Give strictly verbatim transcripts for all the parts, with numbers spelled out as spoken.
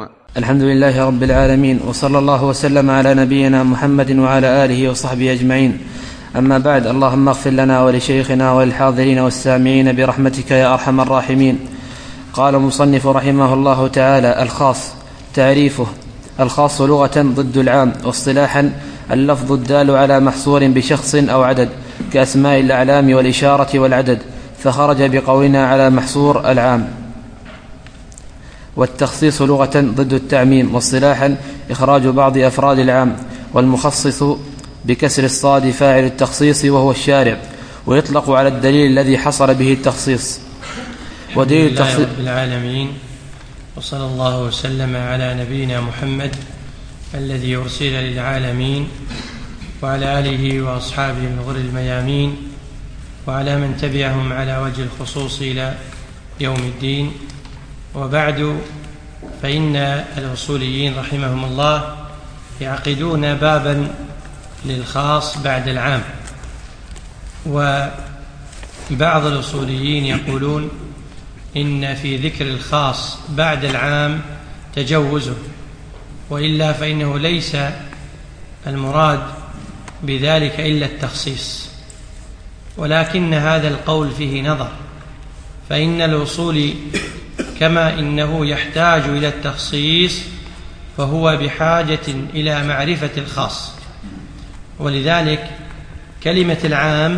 لهما. الحمد لله رب العالمين، وصلى الله وسلم على نبينا محمد وعلى آله وصحبه أجمعين. أما بعد، اللهم اغفر لنا ولشيخنا وللحاضرين والسامعين برحمتك يا أرحم الراحمين. قال المصنف رحمه الله تعالى: الخاص. تعريفه: الخاص لغة ضد العام، واصطلاحا اللفظ الدال على محصور بشخص أو عدد، كأسماء الأعلام والإشارة والعدد، فخرج بقولنا على محصور العام. والتخصيص لغة ضد التعميم، واصطلاحا إخراج بعض أفراد العام، والمخصص بكسر الصاد فاعل التخصيص وهو الشارع، ويطلق على الدليل الذي حصل به التخصيص. ودليل التخصيص. الحمد لله رب العالمين، وصلى الله وسلم على نبينا محمد الذي أرسل للعالمين، وعلى آله وأصحابه الغر الميامين، وعلى من تبعهم على وجه الخصوص إلى يوم الدين. وبعد، فإن الأصوليين رحمهم الله يعقدون بابا للخاص بعد العام، وبعض الأصوليين يقولون إن في ذكر الخاص بعد العام تجوزه، وإلا فإنه ليس المراد بذلك إلا التخصيص، ولكن هذا القول فيه نظر، فإن الأصول كما إنه يحتاج إلى التخصيص فهو بحاجة إلى معرفة الخاص، ولذلك كلمة العام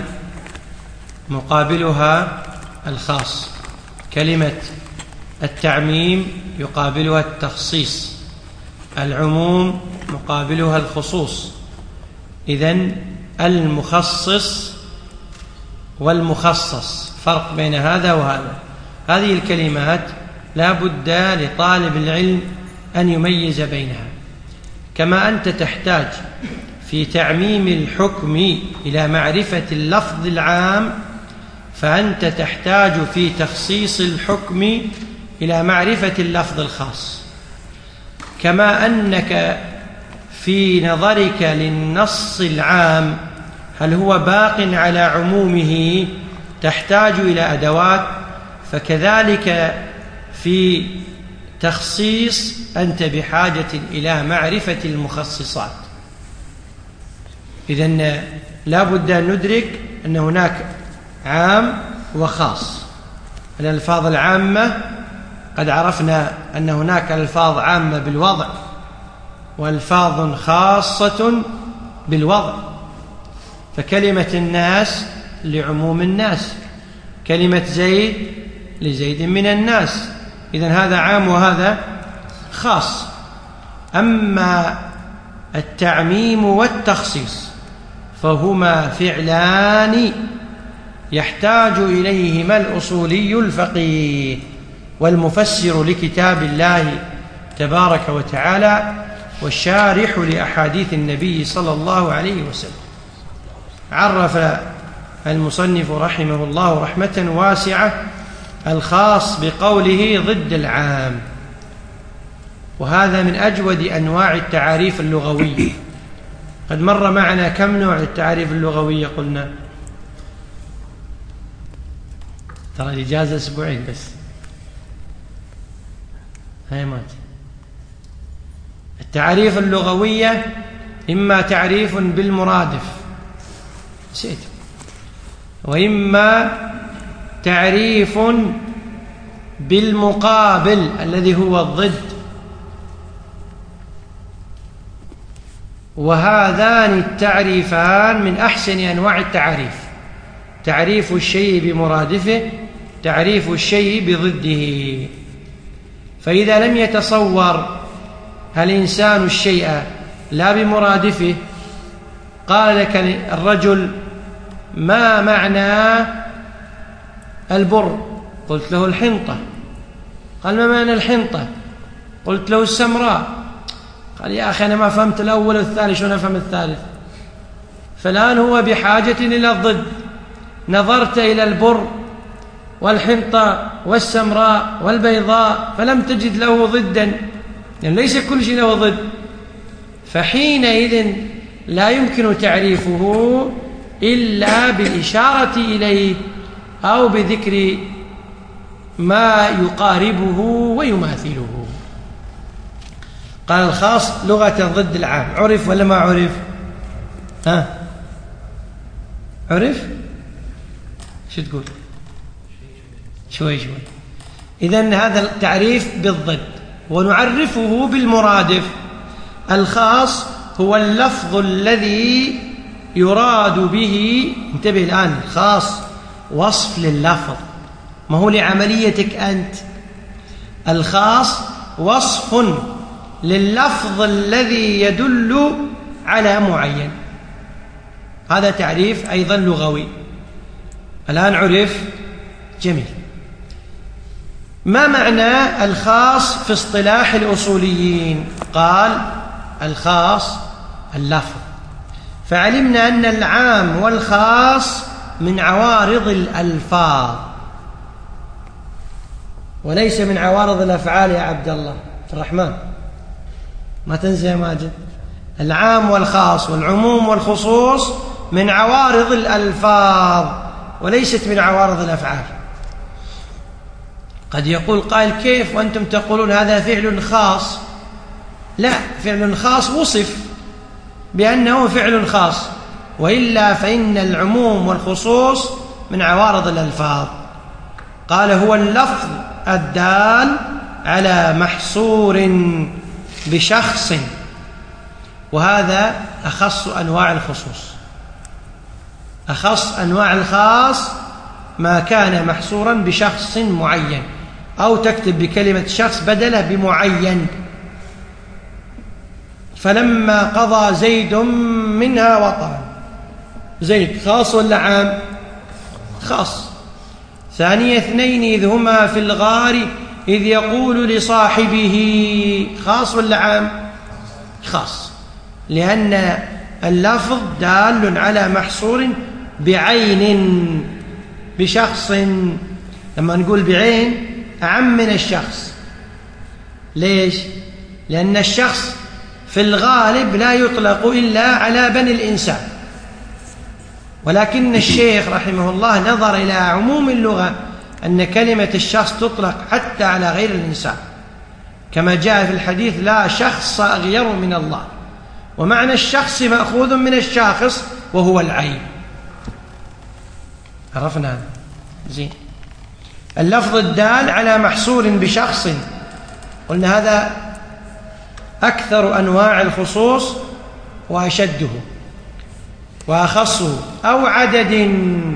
مقابلها الخاص، كلمة التعميم يقابلها التخصيص، العموم مقابلها الخصوص. إذن المخصص والمخصص فرق بين هذا وهذا. هذه الكلمات لا بد لطالب العلم أن يميز بينها، كما أنت تحتاج في تعميم الحكم إلى معرفة اللفظ العام، فأنت تحتاج في تخصيص الحكم إلى معرفة اللفظ الخاص. كما أنك في نظرك للنص العام هل هو باق على عمومه تحتاج إلى أدوات، فكذلك في تخصيص أنت بحاجة إلى معرفة المخصصات. إذن لا بد أن ندرك أن هناك عام وخاص. الألفاظ العامة قد عرفنا أن هناك ألفاظ عامة بالوضع، وألفاظ خاصة بالوضع، فكلمة الناس لعموم الناس، كلمة زيد لزيد من الناس، إذن هذا عام وهذا خاص. أما التعميم والتخصيص فهما فعلان يحتاج إليهما الأصولي الفقيه والمفسر لكتاب الله تبارك وتعالى والشارح لأحاديث النبي صلى الله عليه وسلم. عرف المصنف رحمه الله رحمة واسعة الخاص بقوله ضد العام، وهذا من أجود أنواع التعاريف اللغوية. قد مر معنا كم نوع التعاريف اللغوية قلنا؟ ترى الإجازة أسبوعين بس. هاي مات. التعاريف اللغوية إما تعريف بالمرادف سيد، وإما تعريف بالمقابل الذي هو الضد، وهذان التعريفان من أحسن أنواع التعريف: تعريف الشيء بمرادفه، تعريف الشيء بضده. فإذا لم يتصور الإنسان الشيء لا بمرادفه، قال لك الرجل: ما معنى البر؟ قلت له الحنطة. قال: ما معنى الحنطة؟ قلت له السمراء. قال: يا أخي أنا ما فهمت الأول والثاني، شو نفهم الثالث؟ فالآن هو بحاجة إلى الضد. نظرت إلى البر والحنطة والسمراء والبيضاء فلم تجد له ضدا، يعني ليس كل شيء له ضد، فحينئذ لا يمكن تعريفه إلا بالإشارة إليه أو بذكر ما يقاربه ويماثله. قال الخاص لغة ضد العام، عرف ولا ما عرف؟ ها عرف؟ شو تقول؟ شوي شوي. إذن هذا التعريف بالضد، ونعرفه بالمرادف. الخاص هو اللفظ الذي يراد به، انتبه الآن، الخاص وصف لللفظ ما هو لعمليتك أنت. الخاص وصف لللفظ الذي يدل على معين. هذا تعريف أيضا لغوي. الآن عرف؟ جميل. ما معنى الخاص في اصطلاح الأصوليين؟ قال الخاص اللفظ، فعلمنا أن العام والخاص من عوارض الألفاظ وليس من عوارض الأفعال يا عبد الله الرحمن، ما تنسى يا ماجد. العام والخاص والعموم والخصوص من عوارض الألفاظ وليست من عوارض الأفعال. قد يقول قائل كيف وأنتم تقولون هذا فعل خاص؟ لا، فعل خاص وصف بأنه فعل خاص، وإلا فإن العموم والخصوص من عوارض الألفاظ. قال هو اللفظ الدال على محصور بشخص، وهذا أخص أنواع الخصوص. أخص أنواع الخاص ما كان محصورا بشخص معين، أو تكتب بكلمة شخص بدله بمعين. فلما قضى زيد منها وطرا، زيد خاص ولا عام؟ خاص. ثاني اثنين إذ هما في الغار إذ يقول لصاحبه، خاص ولا عام؟ خاص، لأن اللفظ دال على محصور بعين بشخص. لما نقول بعين أعم من الشخص. ليش؟ لأن الشخص في الغالب لا يطلق إلا على بني الإنسان، ولكن الشيخ رحمه الله نظر إلى عموم اللغة أن كلمة الشخص تطلق حتى على غير الإنسان، كما جاء في الحديث لا شخص أغير من الله، ومعنى الشخص مأخوذ من الشاخص وهو العين. عرفنا هذا زين. اللفظ الدال على محصور بشخص، قلنا هذا أكثر أنواع الخصوص وأشده وأخصه، أو عدد،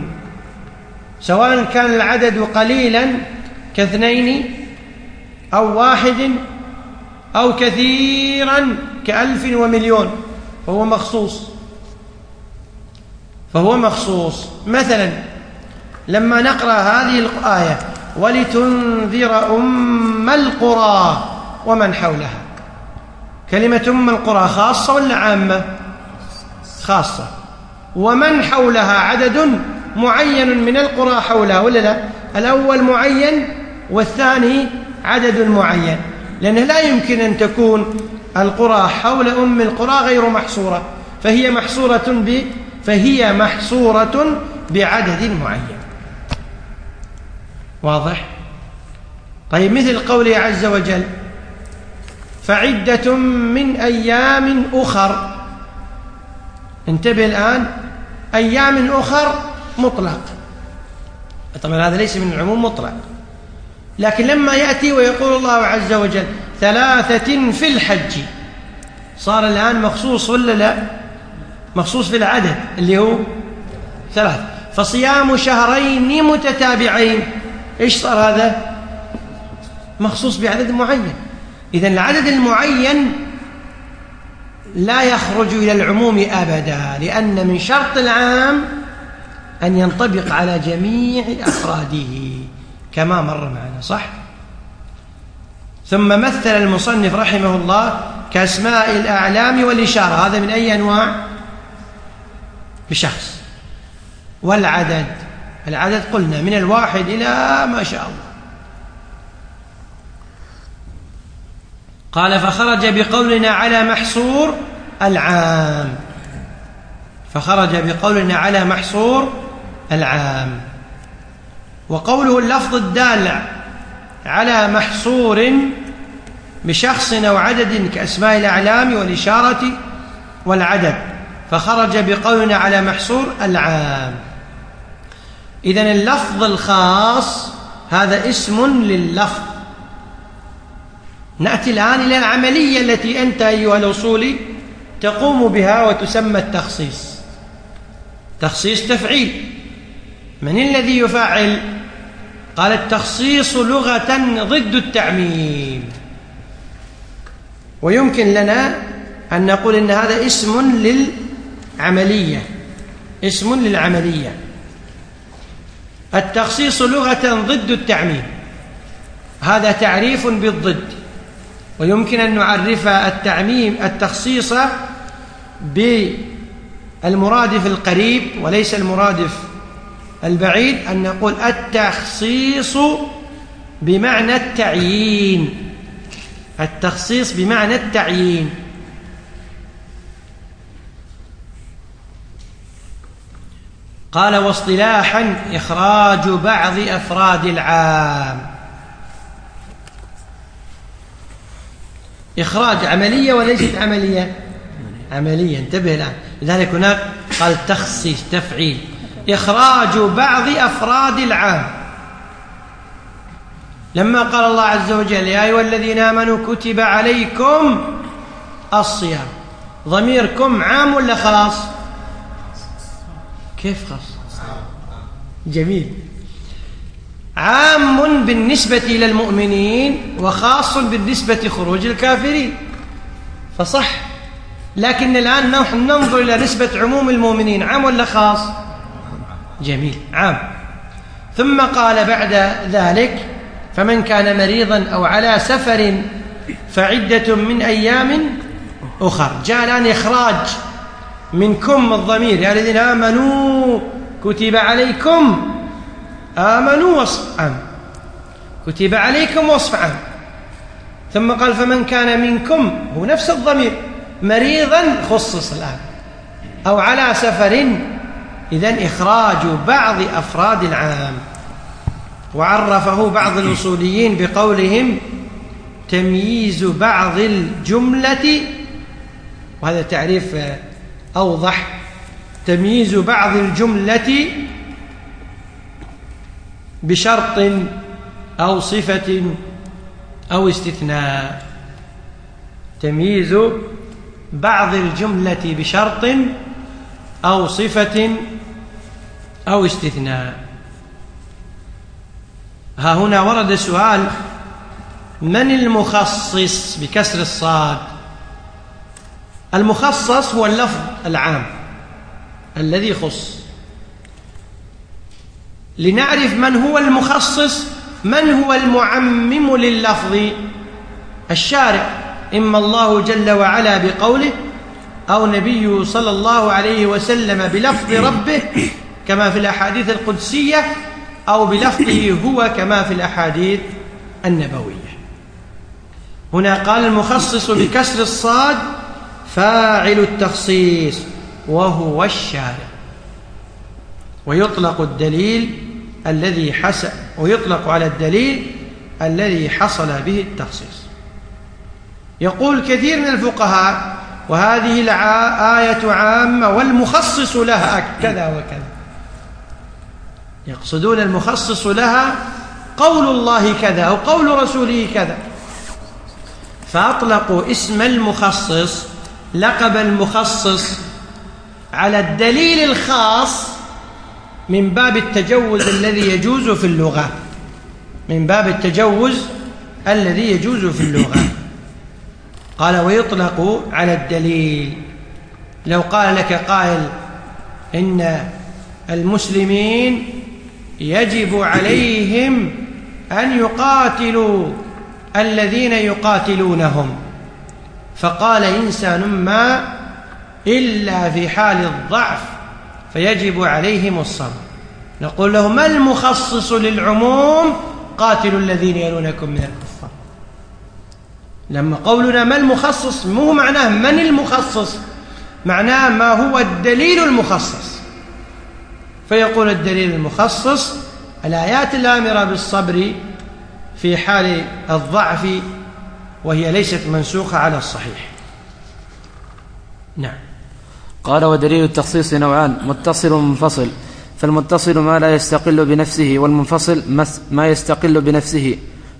سواء كان العدد قليلا كاثنين أو واحد أو كثيرا كألف ومليون، فهو مخصوص. فهو مخصوص. مثلا لما نقرأ هذه الآية ولتنذر أم القرى ومن حولها، كلمة أم القرى خاصة ولا عامة؟ خاصة. ومن حولها عدد معين من القرى حولها ولا لا؟ الأول معين والثاني عدد معين، لأنه لا يمكن أن تكون القرى حول أم القرى غير محصورة، فهي محصورة ب فهي محصورة بعدد معين. واضح؟ طيب مثل قوله عز وجل فعدة من أيام أخر. انتبه الآن، أيام أخر مطلق، طبعا هذا ليس من العموم مطلق، لكن لما يأتي ويقول الله عز وجل ثلاثة في الحج، صار الآن مخصوص ولا لا؟ مخصوص في العدد اللي هو ثلاث. فصيام شهرين متتابعين، إيش صار هذا؟ مخصوص بعدد معين. إذن العدد المعين لا يخرج إلى العموم أبدا، لأن من شرط العام أن ينطبق على جميع أفراده كما مر معنا، صح؟ ثم مثل المصنف رحمه الله كأسماء الأعلام والإشارة، هذا من أي أنواع؟ بشخص. والعدد، العدد قلنا من الواحد إلى ما شاء الله. قال فخرج بقولنا على محصور العام، فخرج بقولنا على محصور العام. وقوله اللفظ الدال على محصور بشخص أو عدد كأسماء الأعلام والإشارة والعدد، فخرج بقولنا على محصور العام. إذن اللفظ الخاص هذا اسم لللفظ. نأتي الآن إلى العملية التي أنت أيها الأصولي تقوم بها وتسمى التخصيص. تخصيص تفعيل. من الذي يفعل؟ قال التخصيص لغة ضد التعميم، ويمكن لنا أن نقول إن هذا اسم للعملية. اسم للعملية. التخصيص لغة ضد التعميم، هذا تعريف بالضد، ويمكن أن نعرف التعميم التخصيص بالمرادف القريب وليس المرادف البعيد، أن نقول التخصيص بمعنى التعيين. التخصيص بمعنى التعيين. قال واصطلاحا إخراج بعض أفراد العام. إخراج عملية وليست عملية؟ عملية. انتبه الآن. لذلك هناك قال تخصيص تفعيل. إخراج بعض أفراد العام. لما قال الله عز وجل يا أيها الذين آمنوا كتب عليكم الصيام، ضميركم عام ولا خاص؟ كيف خاص؟ جميل. عام بالنسبة إلى المؤمنين وخاص بالنسبة خروج الكافرين، فصح. لكن الآن نحن ننظر إلى نسبة عموم المؤمنين، عام ولا خاص؟ جميل، عام. ثم قال بعد ذلك فمن كان مريضا أو على سفر فعدة من أيام أخر. جاء الآن إخراج منكم الضمير يا الذين آمنوا كتب عليكم، آمنوا وصف عام، كتب عليكم وصف عام. ثم قال فمن كان منكم، هو نفس الضمير، مريضا خصص الآن، أو على سفر. إذن إخراج بعض أفراد العام. وعرفه بعض الأصوليين بقولهم تمييز بعض الجملة، وهذا تعريف أوضح، تمييز بعض الجملة بشرط أو صفة أو استثناء. تمييز بعض الجملة بشرط أو صفة أو استثناء. ها هنا ورد سؤال: من المخصص بكسر الصاد؟ المخصص هو اللفظ العام الذي خص. لنعرف من هو المخصص، من هو المعمم لللفظ؟ الشارع، إما الله جل وعلا بقوله، أو نبيه صلى الله عليه وسلم بلفظ ربه كما في الأحاديث القدسية، أو بلفظه هو كما في الأحاديث النبوية. هنا قال المخصص بكسر الصاد فاعل التخصيص وهو الشارع. ويطلق الدليل الذي حصل ويطلق على الدليل الذي حصل به التخصيص. يقول كثير من الفقهاء وهذه الآية عامة والمخصص لها كذا وكذا، يقصدون المخصص لها قول الله كذا أو قول رسوله كذا، فأطلقوا اسم المخصص لقب المخصص على الدليل الخاص من باب التجوز الذي يجوز في اللغة، من باب التجوز الذي يجوز في اللغة. قال ويطلق على الدليل. لو قال لك قائل إن المسلمين يجب عليهم أن يقاتلوا الذين يقاتلونهم، فقال إنسان ما إلا في حال الضعف فيجب عليهم الصبر، نقول له ما المخصص للعموم؟ قاتلوا الذين يلونكم من الكفار. لما قولنا ما المخصص مو معناه من المخصص، معناه ما هو الدليل المخصص. فيقول الدليل المخصص الآيات الآمرة بالصبر في حال الضعف وهي ليست منسوخة على الصحيح. نعم. قال: ودليل التخصيص نوعان: متصل ومنفصل. فالمتصل ما لا يستقل بنفسه، والمنفصل ما يستقل بنفسه.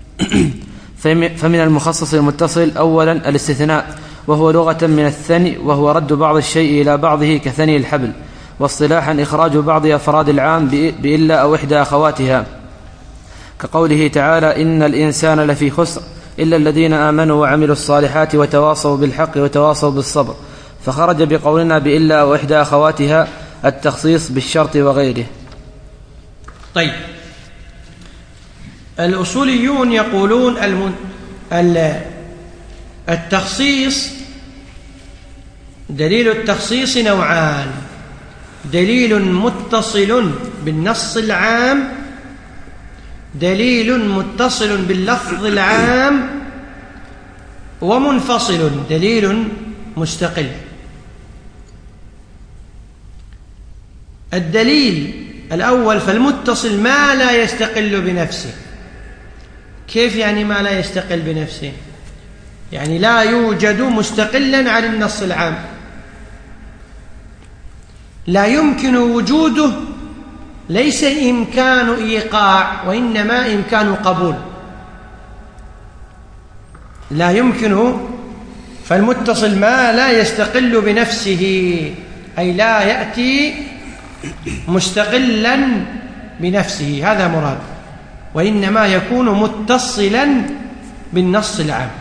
فمن المخصص المتصل أولا الاستثناء، وهو لغة من الثني، وهو رد بعض الشيء إلى بعضه كثني الحبل، واصطلاحا إخراج بعض أفراد العام بإلا أو إحدى أخواتها، كقوله تعالى: إن الإنسان لفي خسر إلا الذين آمنوا وعملوا الصالحات وتواصوا بالحق وتواصوا بالصبر، فخرج بقولنا بإلا أو إحدى أخواتها التخصيص بالشرط وغيره. طيب، الأصوليون يقولون التخصيص دليل التخصيص نوعان: دليل متصل بالنص العام، دليل متصل باللفظ العام، ومنفصل دليل مستقل. الدليل الأول فالمتصل ما لا يستقل بنفسه. كيف يعني ما لا يستقل بنفسه؟ يعني لا يوجد مستقلا عن النص العام، لا يمكن وجوده، ليس إمكان إيقاع وإنما إمكان قبول. لا يمكن، فالمتصل ما لا يستقل بنفسه، أي لا يأتي مستقلا بنفسه، هذا مراد، وإنما يكون متصلا بالنص العام.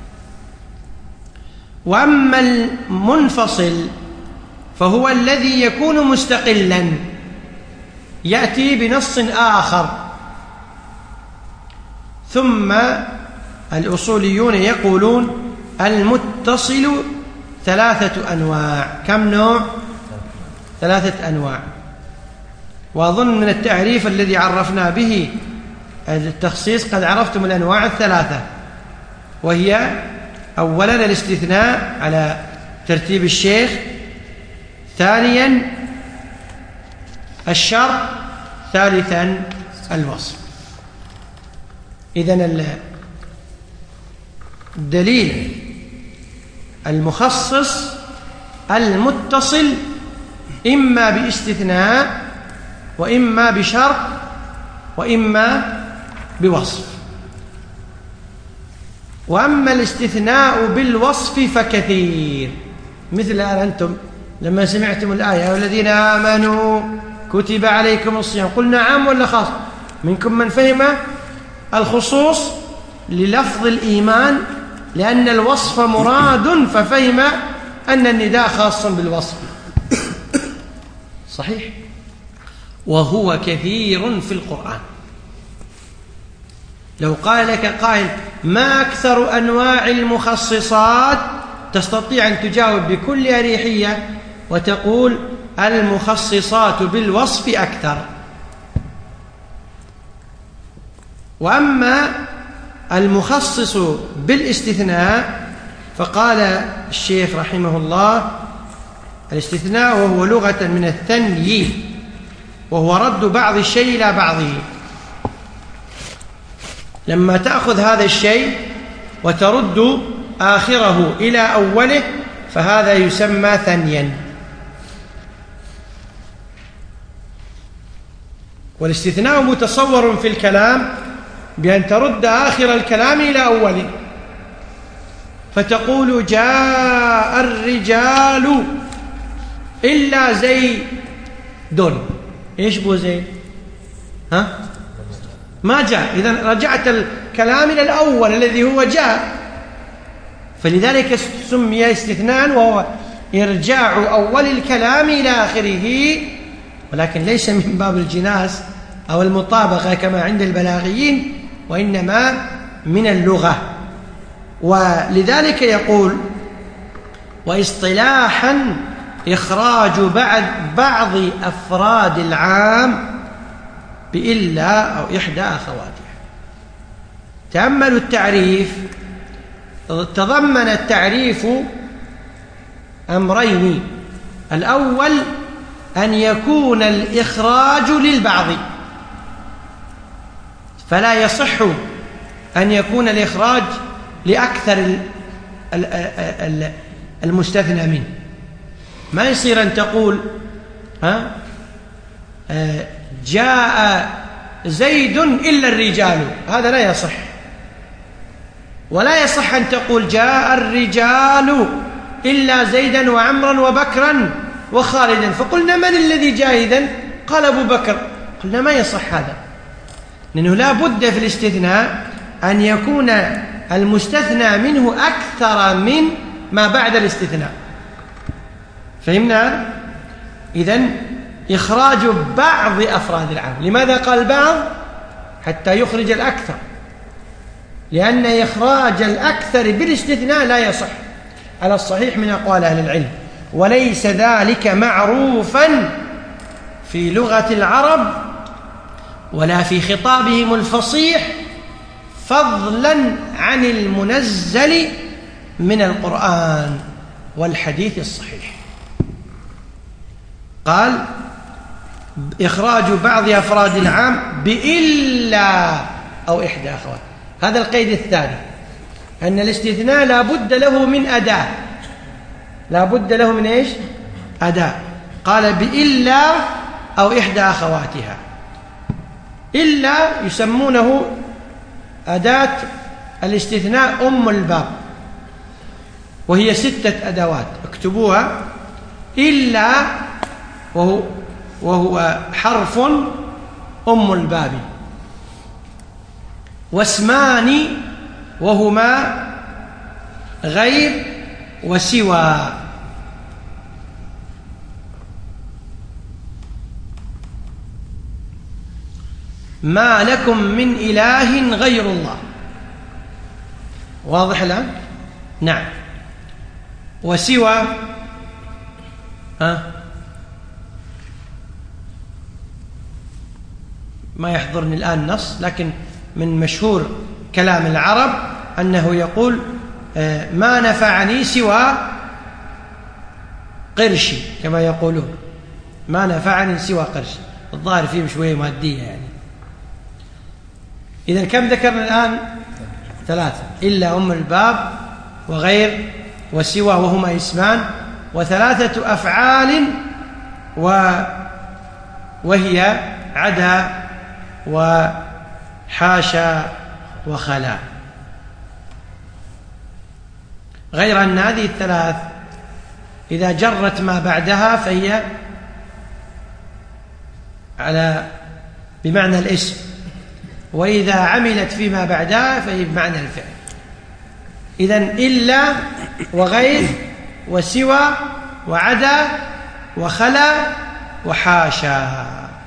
وأما المنفصل فهو الذي يكون مستقلا، يأتي بنص آخر. ثم الأصوليون يقولون المتصل ثلاثة أنواع. كم نوع؟ ثلاثة أنواع. وأظن من التعريف الذي عرفنا به التخصيص قد عرفتم الأنواع الثلاثة، وهي أولا الاستثناء على ترتيب الشيخ، ثانيا الشرط، ثالثا الوصف. إذن الدليل المخصص المتصل إما باستثناء، وإما بشرط، وإما بوصف. وأما الاستثناء بالوصف فكثير، مثل الآن أنتم لما سمعتم الآية: والذين آمنوا كتب عليكم الصيام، قلنا عام ولا خاص؟ منكم من فهم الخصوص للفظ الإيمان لأن الوصف مراد، ففهم أن النداء خاص بالوصف. صحيح؟ وهو كثير في القرآن. لو قال لك قائل: ما أكثر أنواع المخصصات؟ تستطيع أن تجاوب بكل أريحية وتقول: المخصصات بالوصف أكثر. وأما المخصص بالاستثناء فقال الشيخ رحمه الله: الاستثناء وهو لغة من الثني، وهو رد بعض الشيء إلى بعضه. لما تأخذ هذا الشيء وترد آخره إلى أوله فهذا يسمى ثنيا. والاستثناء متصور في الكلام بأن ترد آخر الكلام إلى أوله، فتقول: جاء الرجال إلا زيد. إيش بو زيد؟ ها؟ ما جاء. إذن رجعت الكلام إلى الأول الذي هو جاء، فلذلك سمي استثناء، وهو إرجاع أول الكلام إلى آخره، ولكن ليس من باب الجناس أو المطابقة كما عند البلاغيين، وإنما من اللغة. ولذلك يقول: واصطلاحا إخراج بعد بعض أفراد العام بإلا أو إحدى أخواتها. تأملوا التعريف، تضمن التعريف أمرين: الأول أن يكون الإخراج للبعض، فلا يصح أن يكون الإخراج لأكثر المستثنى منه. ما يصير أن تقول ها جاء زيد إلا الرجال، هذا لا يصح. ولا يصح أن تقول جاء الرجال إلا زيدا وعمرا وبكرا وخالدا، فقلنا من الذي جاء إذن؟ قال أبو بكر. قلنا ما يصح هذا، لأنه لا بد في الاستثناء أن يكون المستثنى منه أكثر من ما بعد الاستثناء. فهمنا؟ إذن إخراج بعض أفراد العام. لماذا قال بعض؟ حتى يخرج الأكثر، لأن إخراج الأكثر بالاستثناء لا يصح على الصحيح من أقوال أهل العلم، وليس ذلك معروفا في لغة العرب ولا في خطابهم الفصيح، فضلا عن المنزل من القرآن والحديث الصحيح. قال إخراج بعض أفراد العام بإلا أو إحدى أخوات. هذا القيد الثاني، أن الاستثناء لا بد له من أداة، لا بد له من إيش؟ أداة. قال بإلا أو إحدى أخواتها. إلا يسمونه أداة الاستثناء أم الباب، وهي ستة أدوات اكتبوها. إلا وهو, وهو حرف أم الباب، واسمان وهما غير وسوى. ما لكم من إله غير الله. واضح الآن؟ نعم. وسوى ها ما يحضرني الآن نص، لكن من مشهور كلام العرب أنه يقول ما نفعني سوى قرشي، كما يقولون ما نفعني سوى قرشي. الظاهر فيه شوية مادية يعني. إذن كم ذكرنا الآن؟ ثلاثة. إلا أم الباب وغير وسوى وهما اسمان، وثلاثة أفعال و وهي عدا وحاشا وخلا. غير أن هذه الثلاث إذا جرت ما بعدها فهي على بمعنى الاسم، وإذا عملت فيما بعدها فهي بمعنى الفعل. إذن إلا وغير وسوى وعدا وخلا وحاشا،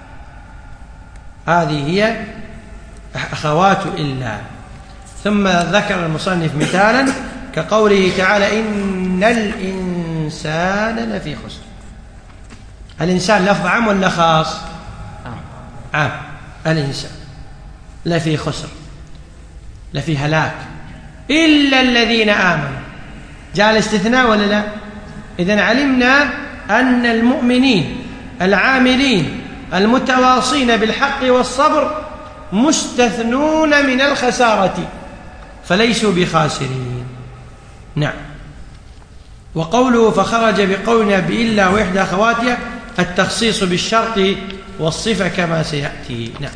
هذه هي أخوات إلا. ثم ذكر المصنف مثالا كقوله تعالى إن الإنسان لفي خسر. الإنسان لفظ عام ولا خاص؟ عام. الإنسان لفي خسر، لفي هلاك، إلا الذين آمنوا. جاء الاستثناء ولا لا؟ إذن علمنا أن المؤمنين العاملين المتواصين بالحق والصبر مستثنون من الخسارة، فليسوا بخاسرين. نعم. وقوله فخرج بقولنا بإلا وإحدى أخواتها التخصيص بالشرط والصفة كما سيأتي. نعم.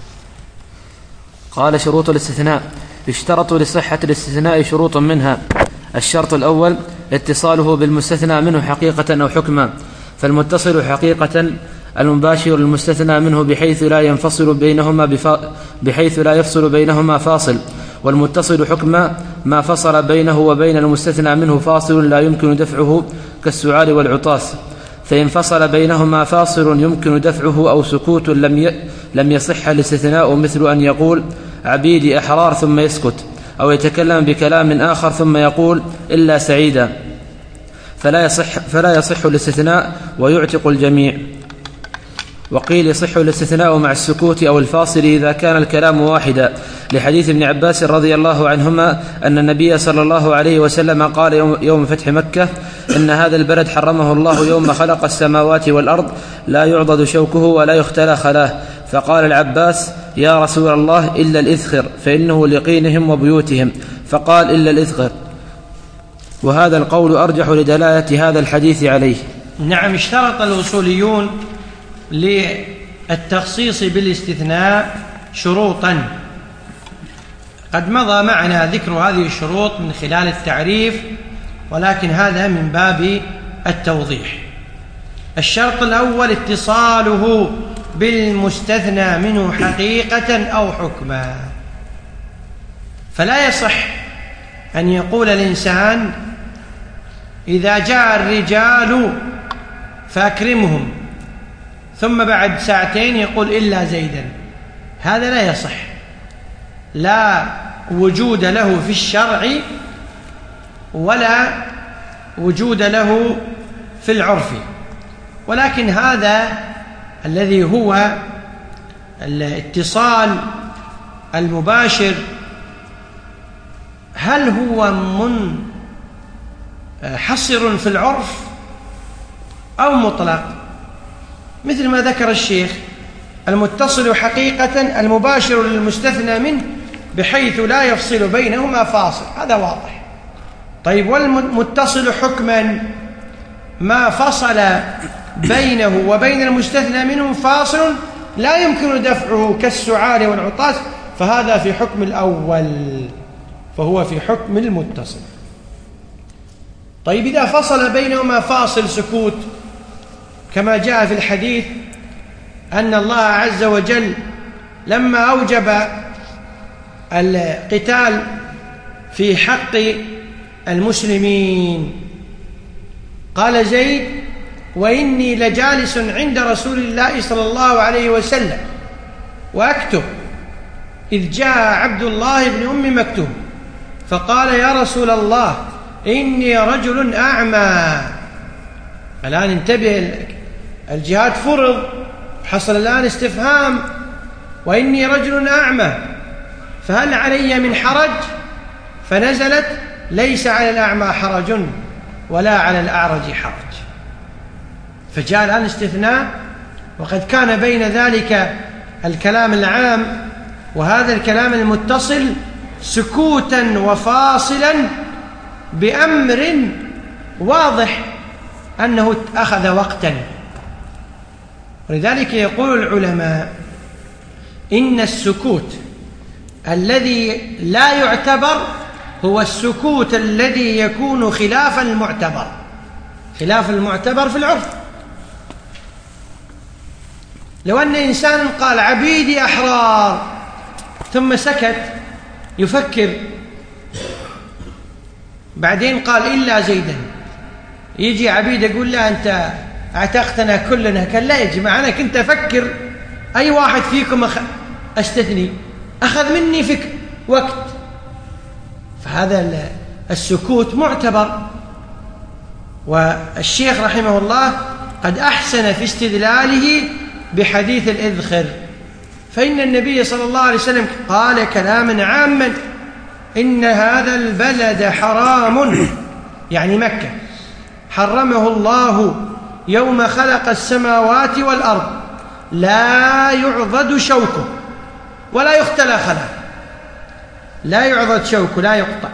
قال شروط الاستثناء. يشترط لصحة الاستثناء شروط، منها الشرط الأول اتصاله بالمستثنى منه حقيقة أو حكما، فالمتصل حقيقة المباشر المستثنى منه بحيث لا ينفصل بينهما بفا... بحيث لا يفصل بينهما فاصل، والمتصل حكما ما فصل بينه وبين المستثنى منه فاصل لا يمكن دفعه كالسعال والعطاس، فإن فصل بينهما فاصل يمكن دفعه أو سكوت لم ي... لم يصح الاستثناء، مثل أن يقول عبيدي أحرار ثم يسكت، أو يتكلم بكلام آخر ثم يقول إلا سعيدا، فلا يصح, فلا يصح الاستثناء ويعتق الجميع. وقيل يصح الاستثناء مع السكوت أو الفاصل إذا كان الكلام واحدا، لحديث ابن عباس رضي الله عنهما أن النبي صلى الله عليه وسلم قال يوم, يوم فتح مكة إن هذا البلد حرمه الله يوم خلق السماوات والأرض، لا يعضد شوكه ولا يختلى خلاه. فقال العباس يا رسول الله إلا الإذخر فإنه لقينهم وبيوتهم، فقال إلا الإذخر، وهذا القول أرجح لدلالة هذا الحديث عليه. نعم، اشترط الأصوليون للتخصيص بالاستثناء شروطا، قد مضى معنا ذكر هذه الشروط من خلال التعريف، ولكن هذا من باب التوضيح. الشرط الأول اتصاله بالمستثنى منه حقيقة أو حكما، فلا يصح أن يقول الإنسان إذا جاء الرجال فأكرمهم، ثم بعد ساعتين يقول إلا زيدا. هذا لا يصح، لا وجود له في الشرع ولا وجود له في العرف. ولكن هذا الذي هو الاتصال المباشر، هل هو منحصر في العرف أو مطلق؟ مثل ما ذكر الشيخ: المتصل حقيقة المباشر للمستثنى منه بحيث لا يفصل بينهما فاصل، هذا واضح. طيب، والمتصل حكما ما فصل بينه وبين المستثنى منه فاصل لا يمكن دفعه كالسعال والعطاس، فهذا في حكم الأول، فهو في حكم المتصل. طيب، إذا فصل بينهما فاصل سكوت، كما جاء في الحديث أن الله عز وجل لما أوجب القتال في حق المسلمين قال زيد: وإني لجالس عند رسول الله صلى الله عليه وسلم وأكتب، إذ جاء عبد الله بن أم مكتوم فقال: يا رسول الله إني رجل أعمى. الآن انتبه، الجهاد فرض، حصل الآن استفهام: وإني رجل أعمى فهل علي من حرج؟ فنزلت: ليس على الأعمى حرج ولا على الأعرج حرج. فجاء الآن استثناء، وقد كان بين ذلك الكلام العام وهذا الكلام المتصل سكوتا وفاصلا بأمر واضح أنه أخذ وقتا. ولذلك يقول العلماء: إن السكوت الذي لا يعتبر هو السكوت الذي يكون خلاف المعتبر، خلاف المعتبر في العرف. لو أن إنسان قال: عبيدي أحرار، ثم سكت يفكر، بعدين قال: إلا زيدا، يجي عبيد يقول: لا أنت اعتقتنا كلنا. قال: لا يا جماعة، أنا كنت أفكر أي واحد فيكم أخ... أستثني، أخذ مني فكر وقت. فهذا السكوت معتبر. والشيخ رحمه الله قد أحسن في استدلاله بحديث الإذخر، فإن النبي صلى الله عليه وسلم قال كلاما عاما: إن هذا البلد حرام، يعني مكة، حرمه الله يوم خلق السماوات والأرض، لا يعضد شوكه ولا يختلى خلاه، لا يعضد شوكه، لا يقطع.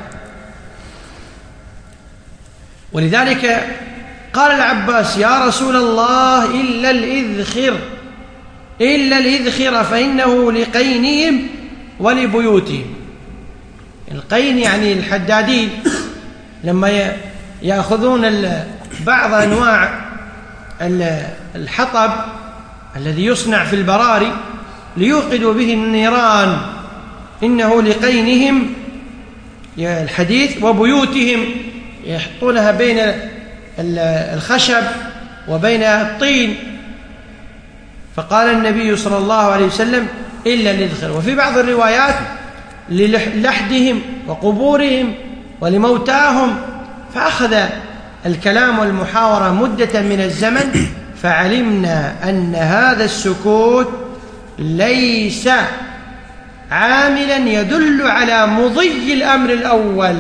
ولذلك قال العباس: يا رسول الله إلا الإذخر، إلا الإذخر فإنه لقينهم ولبيوتهم. القين يعني الحدادين، لما يأخذون بعض أنواع الحطب الذي يصنع في البراري ليوقدوا به النيران، إنه لقينهم الحديث، وبيوتهم يحطونها بين الخشب وبين الطين. فقال النبي صلى الله عليه وسلم: إلا الإذخر. وفي بعض الروايات: للحدهم وقبورهم ولموتاهم. فأخذ الكلام والمحاورة مدة من الزمن، فعلمنا أن هذا السكوت ليس عاملا يدل على مضي الأمر الأول.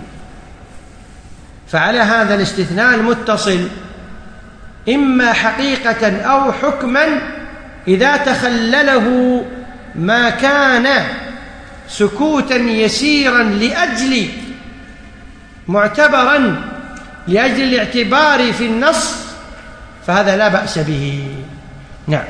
فعلى هذا الاستثناء المتصل إما حقيقة أو حكما إذا تخلله ما كان سكوتا يسيرا لأجل معتبرا لأجل الاعتبار في النص فهذا لا بأس به. نعم.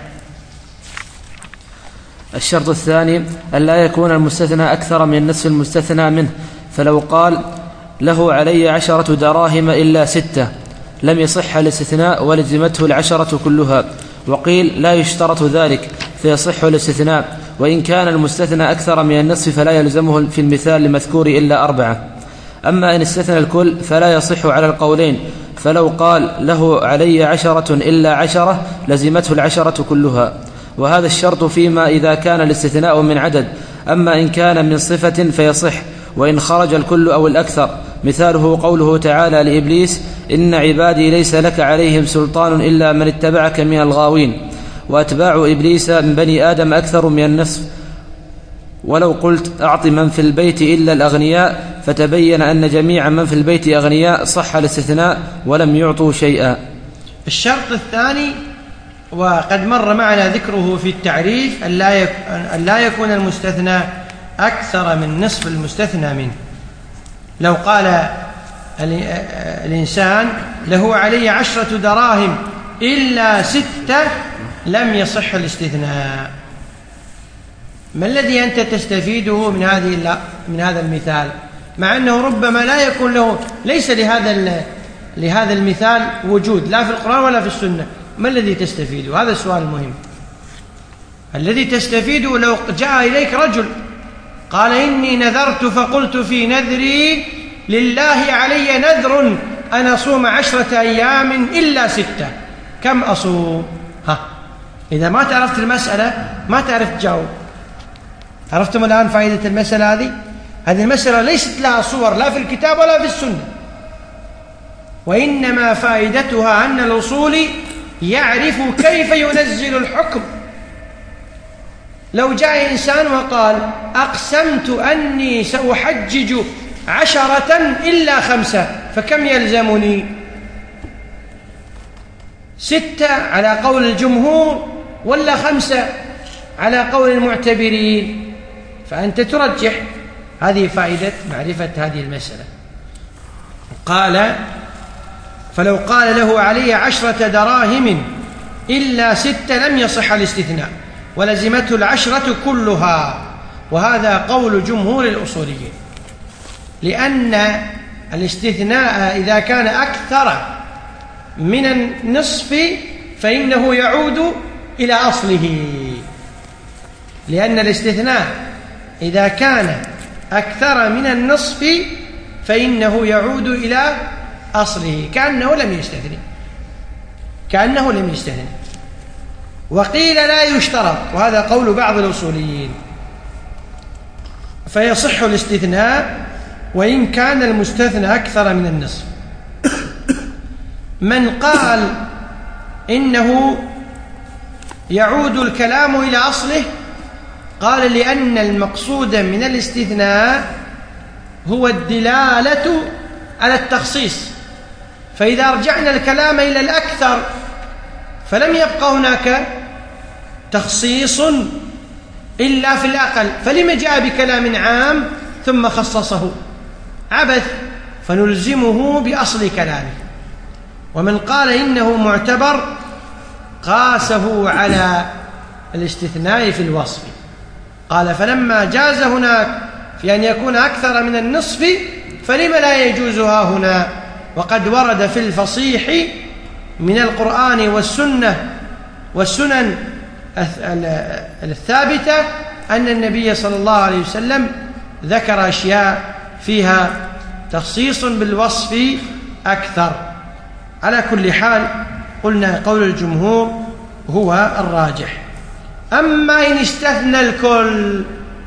الشرط الثاني ألا يكون المستثنى أكثر من نصف المستثنى منه، فلو قال له علي عشرة دراهم إلا ستة لم يصح الاستثناء ولزمته العشرة كلها. وقيل لا يشترط ذلك فيصح الاستثناء، وإن كان المستثنى أكثر من النصف فلا يلزمه في المثال المذكور إلا أربعة. أما إن استثنى الكل فلا يصح على القولين، فلو قال له علي عشرة إلا عشرة لزمته العشرة كلها. وهذا الشرط فيما إذا كان الاستثناء من عدد، أما إن كان من صفة فيصح وإن خرج الكل أو الأكثر. مثاله قوله تعالى لإبليس إن عبادي ليس لك عليهم سلطان إلا من اتبعك من الغاوين، وأتباع إبليس من بني آدم أكثر من النصف. ولو قلت أعط من في البيت إلا الأغنياء فتبين أن جميع من في البيت أغنياء صح الاستثناء ولم يعطوا شيئا. الشرط الثاني وقد مر معنا ذكره في التعريف أن لا يكون المستثنى أكثر من نصف المستثنى منه. لو قال الإنسان له علي عشرة دراهم إلا ستة لم يصح الاستثناء. ما الذي أنت تستفيده من هذه من هذا المثال؟ مع أنه ربما لا يكون له ليس لهذا لهذا المثال وجود لا في القرآن ولا في السنة. ما الذي تستفيده؟ هذا السؤال المهم. الذي تستفيده لو جاء إليك رجل قال إني نذرت فقلت في نذري لله علي نذر أن أصوم عشرة أيام إلا ستة، كم أصوم؟ ها، إذا ما تعرفت المسألة ما تعرف تجاوب. عرفتم الآن فائدة المسألة هذه؟ هذه المسألة ليست لها صور لا في الكتاب ولا في السنة، وإنما فائدتها أن الأصولي يعرف كيف ينزل الحكم. لو جاء إنسان وقال أقسمت أني سأحجج عشرة إلا خمسة فكم يلزمني؟ ستة على قول الجمهور ولا خمسة على قول المعتبرين؟ فأنت ترجح. هذه فائدة معرفة هذه المسألة. قال فلو قال له علي عشرة دراهم إلا ستة لم يصح الاستثناء ولزمته العشرة كلها، وهذا قول جمهور الأصوليين، لأن الاستثناء إذا كان أكثر من النصف فإنه يعود إلى أصله. لأن الاستثناء إذا كان أكثر من النصف فإنه يعود إلى أصله كأنه لم يستثني كأنه لم يستثني وقيل لا يشترط، وهذا قول بعض الأصوليين، فيصح الاستثناء وإن كان المستثنى أكثر من النصف. من قال إنه يعود الكلام إلى أصله قال لأن المقصود من الاستثناء هو الدلالة على التخصيص، فإذا رجعنا الكلام إلى الأكثر فلم يبقى هناك تخصيص إلا في الأقل، فلما جاء بكلام عام ثم خصصه؟ عبث، فنلزمه بأصل كلامه. ومن قال إنه معتبر قاسه على الاستثناء في الوصف، قال فلما جاز هناك في أن يكون أكثر من النصف فلما لا يجوزها هنا؟ وقد ورد في الفصيح من القرآن والسنة والسنن الثابتة أن النبي صلى الله عليه وسلم ذكر أشياء فيها تخصيص بالوصف أكثر. على كل حال قلنا قول الجمهور هو الراجح. أما إن استثنى الكل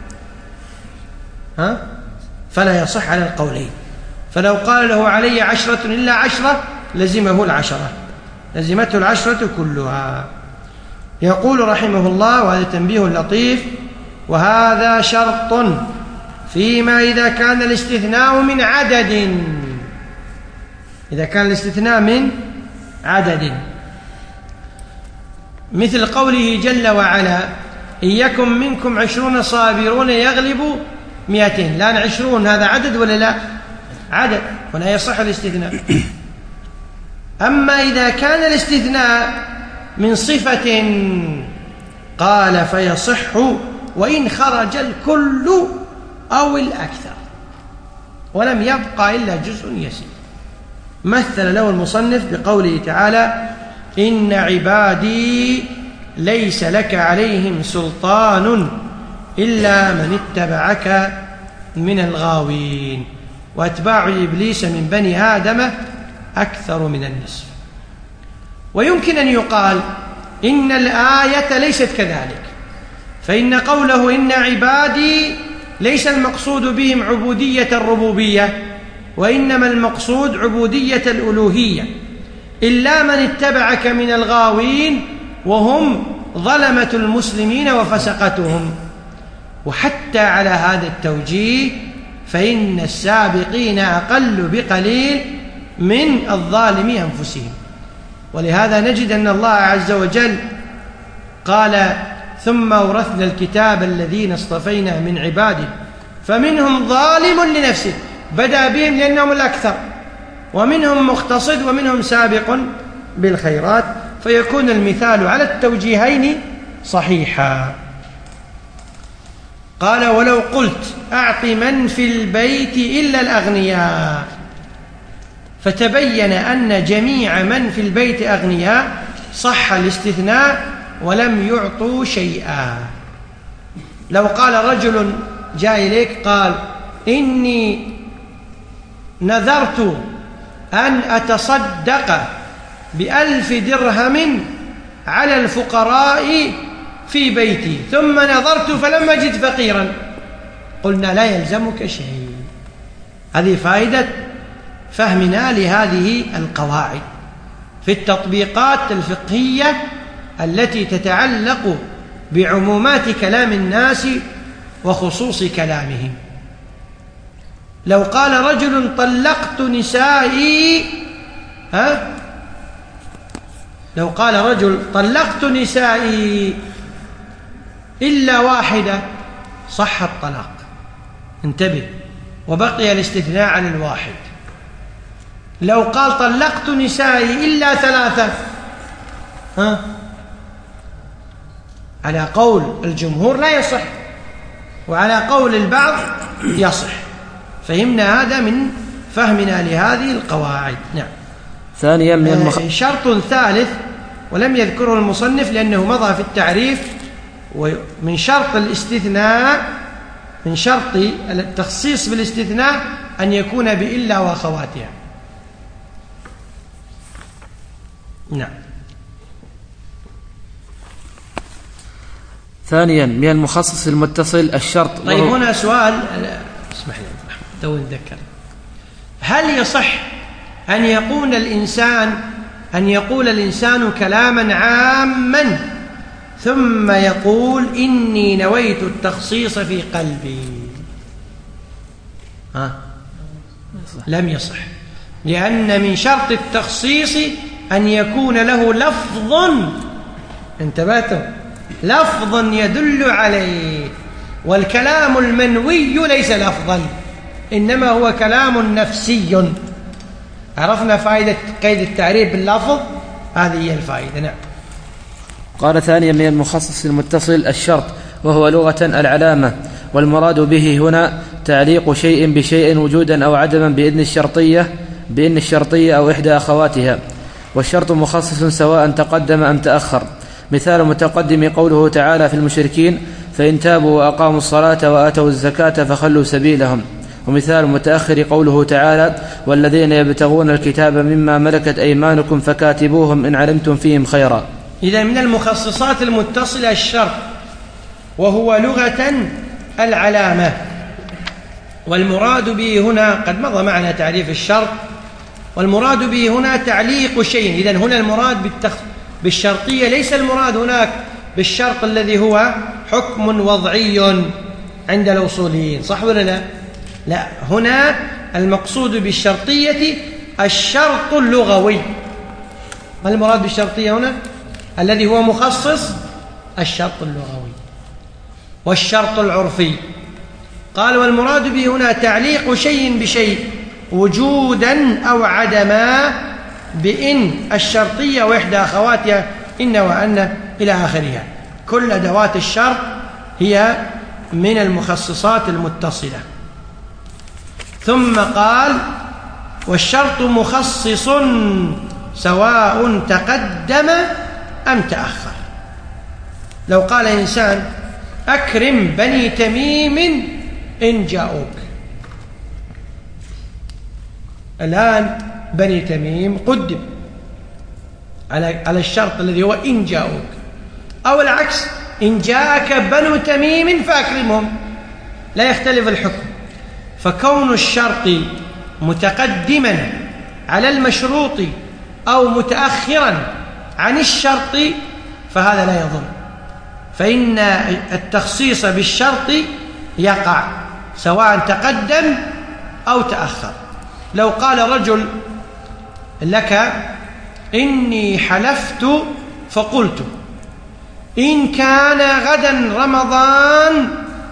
ها فلا يصح على القولين. فلو قال له علي عشرة إلا عشرة لزمه العشرة لزمته العشرة كلها. يقول رحمه الله، وهذا تنبيه لطيف، وهذا شرط فيما إذا كان الاستثناء من عدد إذا كان الاستثناء من عدد مثل قوله جل وعلا إن يكن منكم عشرون صابرون يغلبوا مئتين. الآن عشرون هذا عدد ولا لا؟ عدد، هنا يصح الاستثناء. أما إذا كان الاستثناء من صفة قال فيصح وإن خرج الكل أو الأكثر ولم يبقى إلا جزء يسير. مثل له المصنف بقوله تعالى: إن عبادي ليس لك عليهم سلطان إلا من اتبعك من الغاوين وأتباع إبليس من بني آدم أكثر من النصف. ويمكن أن يقال إن الآية ليست كذلك، فإن قوله إن عبادي ليس المقصود بهم عبودية الربوبية، وإنما المقصود عبودية الألوهية. إلا من اتبعك من الغاوين وهم ظلمة المسلمين وفسقتهم. وحتى على هذا التوجيه فإن السابقين أقل بقليل من الظالمين أنفسهم. ولهذا نجد أن الله عز وجل قال: ثم أورثنا الكتاب الذين اصطفينا من عبادنا فمنهم ظالم لنفسه، بدأ بهم لأنهم الأكثر، ومنهم مقتصد ومنهم سابق بالخيرات، فيكون المثال على التوجيهين صحيحا. قال: ولو قلت أعط من في البيت إلا الأغنياء فتبين أن جميع من في البيت أغنياء صح الاستثناء ولم يعطوا شيئا. لو قال رجل جاء إليك قال: إني نذرت أن أتصدق بألف درهم على الفقراء في بيتي ثم نظرت فلم أجد فقيرا، قلنا: لا يلزمك شيء. هذه فائدة فهمنا لهذه القواعد في التطبيقات الفقهية التي تتعلق بعمومات كلام الناس وخصوص كلامهم. لو قال رجل: طلقت نسائي، ها؟ لو قال رجل: طلقت نسائي إلا واحدة، صح الطلاق، انتبه، وبقي الاستثناء عن الواحد. لو قال: طلقت نسائي إلا ثلاثة، ها؟ على قول الجمهور لا يصح، وعلى قول البعض يصح. فهمنا هذا من فهمنا لهذه القواعد. نعم. ثانيا من المخ... شرط ثالث ولم يذكره المصنف لأنه مضى في التعريف، ومن شرط الاستثناء، من شرط التخصيص بالاستثناء أن يكون بإلا وأخواتها. نعم. ثانيا من المخصص المتصل الشرط. طيب هنا سؤال، اسمح لي تو نذكر، هل يصح أن يقول الإنسان أن يقول الإنسان كلاما عاما ثم يقول إني نويت التخصيص في قلبي؟ ها؟ لم يصح، لأن من شرط التخصيص أن يكون له لفظ، انتبهتم، لفظ يدل عليه، والكلام المنوي ليس لفظا إنما هو كلام نفسي. عرفنا فائدة قيد التعريف باللفظ، هذه هي الفائدة. نعم. قال: ثانيا من المخصص المتصل الشرط، وهو لغة العلامة، والمراد به هنا تعليق شيء بشيء وجودا أو عدما بإذن الشرطية بإذن الشرطية أو إحدى أخواتها، والشرط مخصص سواء تقدم أم تأخر. مثال متقدم قوله تعالى في المشركين: فإن تابوا وأقاموا الصلاة وآتوا الزكاة فخلوا سبيلهم. ومثال متأخر قوله تعالى: والذين يبتغون الكتاب مما ملكت أيمانكم فكاتبوهم إن علمتم فيهم خيرا. إذا من المخصصات المتصلة الشرط، وهو لغة العلامة، والمراد به هنا قد مضى معنا تعريف الشرط، والمراد به هنا تعليق شيء. إذن هنا المراد بالتخ... بالشرطية ليس المراد هناك بالشرط الذي هو حكم وضعي عند الأصوليين، صح ولا لا؟ لا، هنا المقصود بالشرطية الشرط اللغوي. ما المراد بالشرطية هنا؟ الذي هو مخصص الشرط اللغوي. والشرط العرفي قال والمراد به هنا تعليق شيء بشيء وجودا أو عدما بإن الشرطية وإحدى أخواتها إن وأن إلى آخرها. كل أدوات الشرط هي من المخصصات المتصلة. ثم قال والشرط مخصص سواء تقدم أم تأخر. لو قال إنسان أكرم بني تميم إن جاءوك، الآن بني تميم قدم على على الشرط الذي هو إن جاءوك، أو العكس إن جاءك بنو تميم فأكرمهم، لا يختلف الحكم. فكون الشرط متقدما على المشروط أو متأخرا عن الشرط فهذا لا يضر، فإن التخصيص بالشرط يقع سواء تقدم أو تأخر. لو قال رجل لك إني حلفت فقلت إن كان غدا رمضان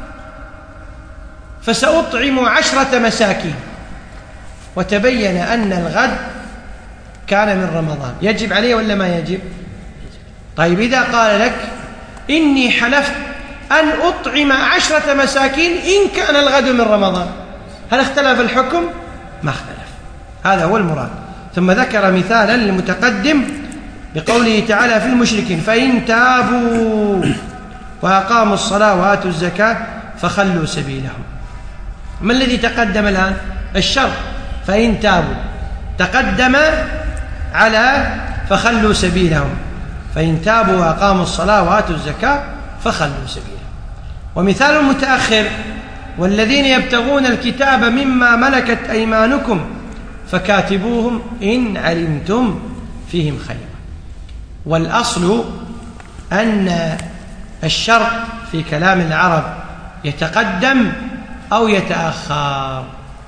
فسأطعم عشرة مساكين، وتبين أن الغد كان من رمضان، يجب عليه ولا ما يجب؟ طيب إذا قال لك إني حلفت أن أطعم عشرة مساكين إن كان الغد من رمضان، هل اختلف الحكم؟ ما اختلف. هذا هو المراد. ثم ذكر مثالا للمتقدم بقوله تعالى في المشركين فإن تابوا وأقاموا الصلاة وآتوا الزكاة فخلوا سبيلهم. ما الذي تقدم الآن؟ الشرط فإن تابوا، تقدم على فخلوا سبيلهم، فإن تابوا وأقاموا الصلاة وآتوا الزكاة فخلوا سبيلهم. ومثال المتأخر والذين يبتغون الكتاب مما ملكت أيمانكم فكاتبوهم إن علمتم فيهم خيرا. والأصل أن الشرط في كلام العرب يتقدم أو يتأخر.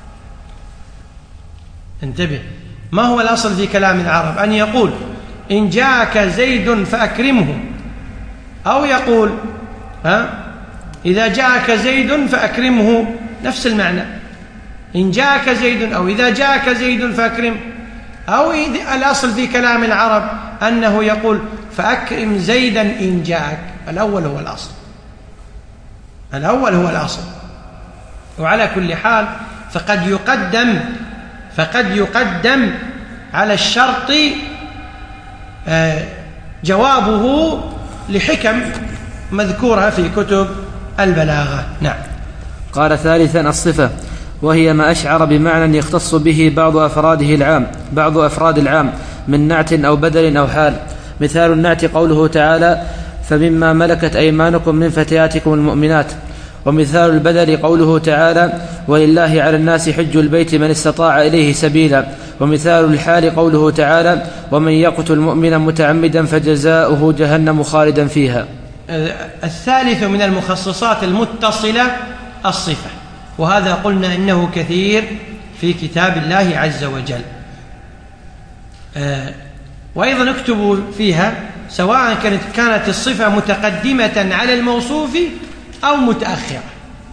انتبه، ما هو الأصل في كلام العرب؟ أن يقول إن جاءك زيد فأكرمه، أو يقول ها إذا جاءك زيد فأكرمه، نفس المعنى، إن جاءك زيد أو إذا جاءك زيد فأكرم. أو الأصل في كلام العرب أنه يقول فأكرم زيدا إن جاءك. الأول هو الأصل، الأول هو الأصل. وعلى كل حال فقد يقدم فقد يقدم على الشرط جوابه لحكم مذكورة في كتب البلاغة. نعم. قال ثالثا الصفة، وهي ما أشعر بمعنى يختص به بعض أفراده العام بعض أفراد العام من نعت أو بدل أو حال. مثال النعت قوله تعالى فمما ملكت أيمانكم من فتياتكم المؤمنات. ومثال البدل قوله تعالى ولله على الناس حج البيت من استطاع إليه سبيلا. ومثال الحال قوله تعالى ومن يقتل مؤمنا متعمدا فجزاؤه جهنم خالدا فيها. الثالث من المخصصات المتصلة الصفة، وهذا قلنا إنه كثير في كتاب الله عز وجل. وأيضا نكتب فيها سواء كانت كانت الصفة متقدمة على الموصوف أو متأخرة.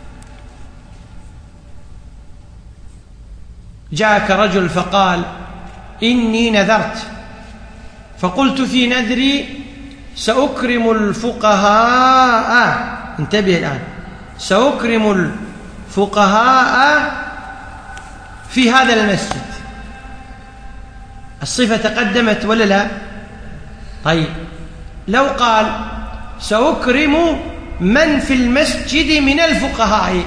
جاءك رجل فقال إني نذرت، فقلت في نذري سأكرم الفقهاء. انتبه الآن، سأكرم الفقهاء في هذا المسجد. الصفة تقدمت ولا لا؟ طيب لو قال سأكرم من في المسجد من الفقهاء،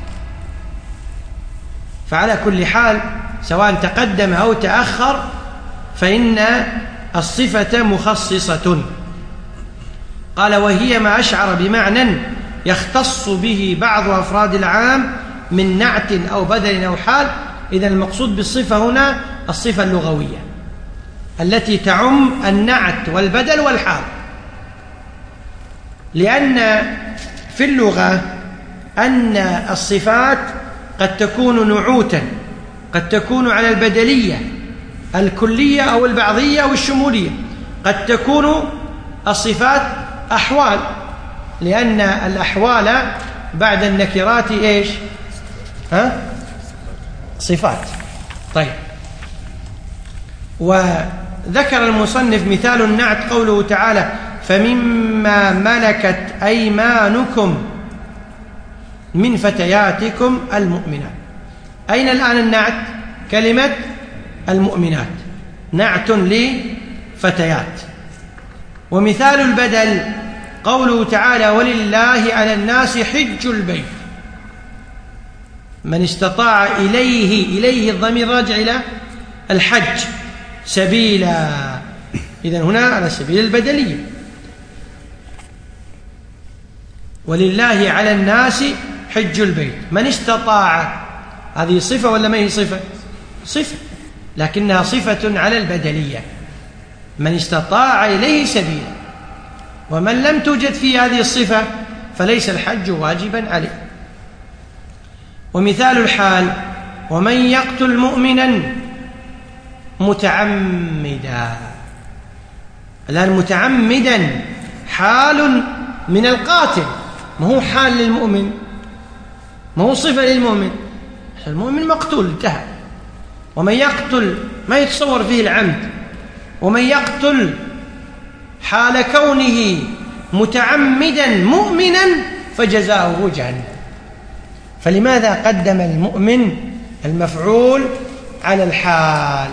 فعلى كل حال سواء تقدم أو تأخر فإن الصفة مخصصة. قال وهي ما أشعر بمعنى يختص به بعض أفراد العام من نعت أو بدل أو حال. إذن المقصود بالصفة هنا الصفة اللغوية التي تعم النعت والبدل والحال، لأن في اللغة أن الصفات قد تكون نعوتا، قد تكون على البدلية الكلية أو البعضية أو الشمولية، قد تكون الصفات أحوال، لأن الأحوال بعد النكرات إيش؟ ها؟ صفات. طيب، وذكر المصنف مثال النعت قوله تعالى فمما ملكت أيمانكم من فتياتكم المؤمنات. أين الآن النعت؟ كلمة المؤمنات نعت لفتيات. ومثال البدل قوله تعالى ولله على الناس حج البيت من استطاع إليه إليه الضمير راجع إلى الحج سبيلا. إذن هنا على سبيل البدلية. ولله على الناس حج البيت من استطاع، هذه صفة ولا ما هي صفة؟ صفة، لكنها صفة على البدلية، من استطاع إليه سبيلا. ومن لم توجد في هذه الصفة فليس الحج واجبا عليه. ومثال الحال ومن يقتل مؤمنا متعمدا. الآن متعمدا حال من القاتل، ما هو حال للمؤمن، ما هو صفة للمؤمن. المؤمن مقتول انتهى. ومن يقتل ما يتصور فيه العمد. ومن يقتل حال كونه متعمدا مؤمنا فجزاؤه جهنم. فلماذا قدم المؤمن المفعول على الحال؟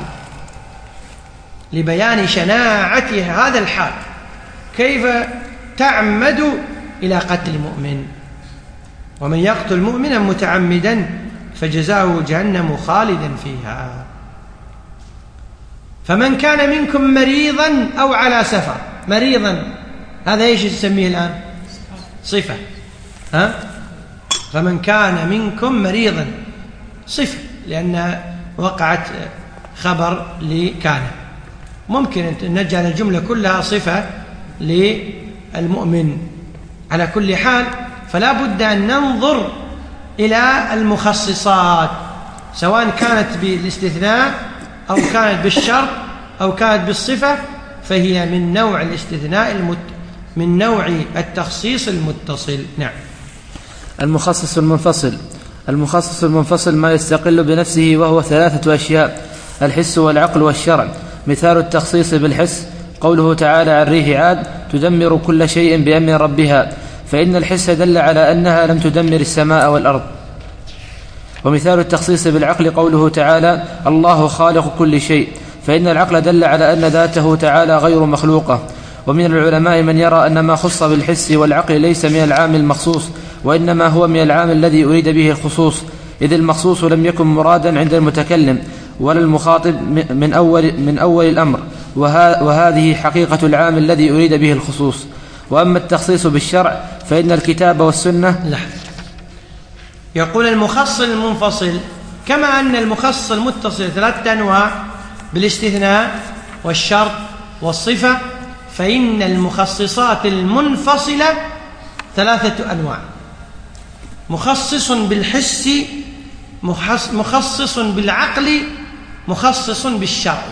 لبيان شناعة هذا الحال، كيف تعمد إلى قتل المؤمن. ومن يقتل مؤمنا متعمدا فجزاؤه جهنم خالدا فيها. فمن كان منكم مريضا أو على سفر. مريضا هذا ايش تسميه الآن؟ صفة. ها؟ فمن كان منكم مريضا صفة، لأن وقعت خبر لكان. ممكن أن نجعل الجملة كلها صفة للمؤمن. على كل حال فلا بد أن ننظر إلى المخصصات، سواء كانت بالاستثناء أو كانت بالشرط أو كانت بالصفة، فهي من نوع الاستثناء المت... من نوع التخصيص المتصل. نعم. المخصص المنفصل. المخصص المنفصل ما يستقل بنفسه، وهو ثلاثة أشياء: الحس والعقل والشرع. مثال التخصيص بالحس قوله تعالى عن ريح عاد تدمر كل شيء بأمر ربها، فإن الحس دل على أنها لم تدمر السماء والأرض. ومثال التخصيص بالعقل قوله تعالى الله خالق كل شيء، فإن العقل دل على أن ذاته تعالى غير مخلوقة. ومن العلماء من يرى أن ما خص بالحس والعقل ليس من العام المخصوص، وإنما هو من العام الذي أريد به الخصوص، إذ المخصوص لم يكن مرادا عند المتكلم ولا المخاطب من أول, من أول الأمر، وهذه حقيقة العام الذي أريد به الخصوص. وأما التخصيص بالشرع فإن الكتاب والسنة. لحظة. يقول المخصص المنفصل كما أن المخصص المتصل ثلاثة أنواع بالاستثناء والشرط والصفة، فإن المخصصات المنفصلة ثلاثة أنواع: مخصص بالحس، مخصص بالعقل، مخصص بالشرع.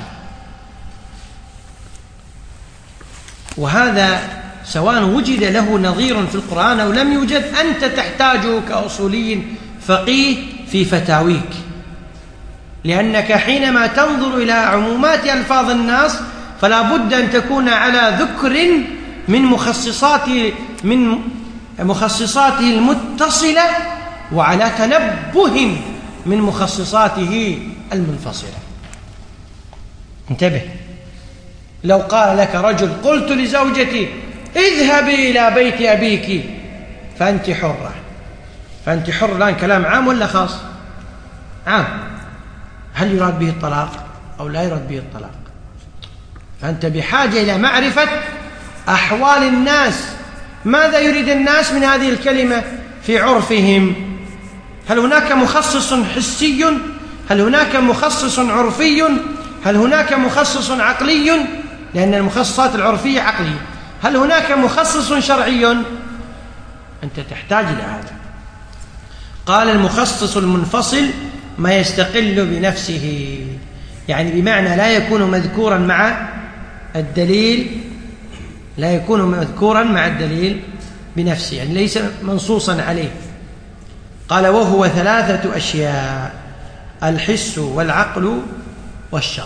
وهذا سواء وجد له نظير في القرآن أو لم يوجد، أنت تحتاجه كأصولي فقيه في فتاويك، لأنك حينما تنظر إلى عمومات ألفاظ الناس فلا بد أن تكون على ذكر من مخصصاته من مخصصاته المتصلة، وعلى تنبه من مخصصاته المنفصلة. انتبه، لو قال لك رجل قلت لزوجتي اذهبي إلى بيت أبيك فأنت حرة، فأنت حر الآن كلام عام ولا خاص؟ عام. هل يراد به الطلاق أو لا يراد به الطلاق؟ فأنت بحاجة إلى معرفة أحوال الناس، ماذا يريد الناس من هذه الكلمة في عرفهم. هل هناك مخصص حسي؟ هل هناك مخصص عرفي؟ هل هناك مخصص عقلي؟ لأن المخصصات العرفية عقلية. هل هناك مخصص شرعي؟ أنت تحتاج إلى هذا. قال المخصص المنفصل ما يستقل بنفسه، يعني بمعنى لا يكون مذكورا مع الدليل، لا يكون مذكورا مع الدليل بنفسه، يعني ليس منصوصا عليه. قال وهو ثلاثة أشياء: الحس والعقل والشرع.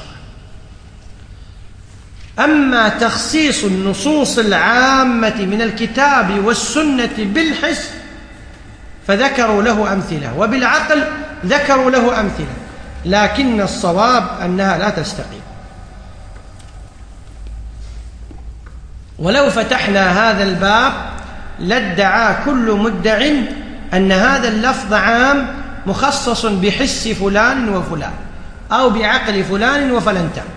أما تخصيص النصوص العامة من الكتاب والسنة بالحس فذكروا له أمثلة، وبالعقل ذكروا له أمثلة، لكن الصواب أنها لا تستقيم. ولو فتحنا هذا الباب لادعى كل مدع أن هذا اللفظ عام مخصص بحس فلان وفلان أو بعقل فلان وفلنتان،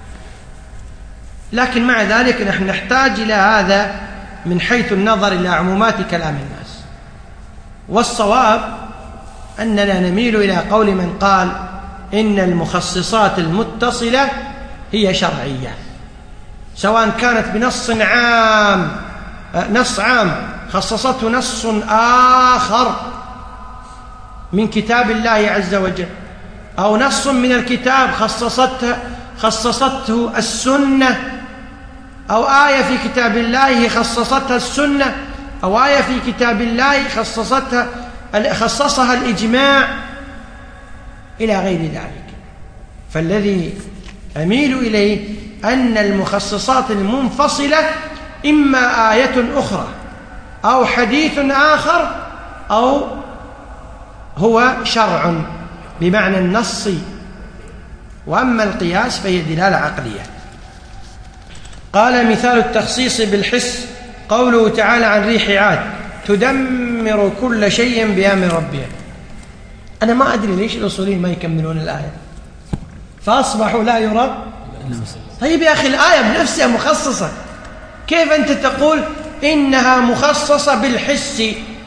لكن مع ذلك نحن نحتاج إلى هذا من حيث النظر إلى عمومات كلام الناس. والصواب أننا نميل إلى قول من قال إن المخصصات المتصلة هي شرعية، سواء كانت بنص عام نص عام خصصته نص آخر من كتاب الله عز وجل، أو نص من الكتاب خصصته خصصته السنة، أو آية في كتاب الله خصصتها السنة، أو آية في كتاب الله خصصتها خصصها الإجماع إلى غير ذلك. فالذي أميل إليه أن المخصصات المنفصلة إما آية أخرى أو حديث آخر أو هو شرع بمعنى النص، وأما القياس فهي دلالة عقلية. قال مثال التخصيص بالحس قوله تعالى عن ريح عاد تدمر كل شيء بأمر ربها. أنا ما أدري ليش الأصوليين ما يكملون الآية، فأصبحوا لا يرى. طيب يا أخي الآية بنفسها مخصصة، كيف أنت تقول إنها مخصصة بالحس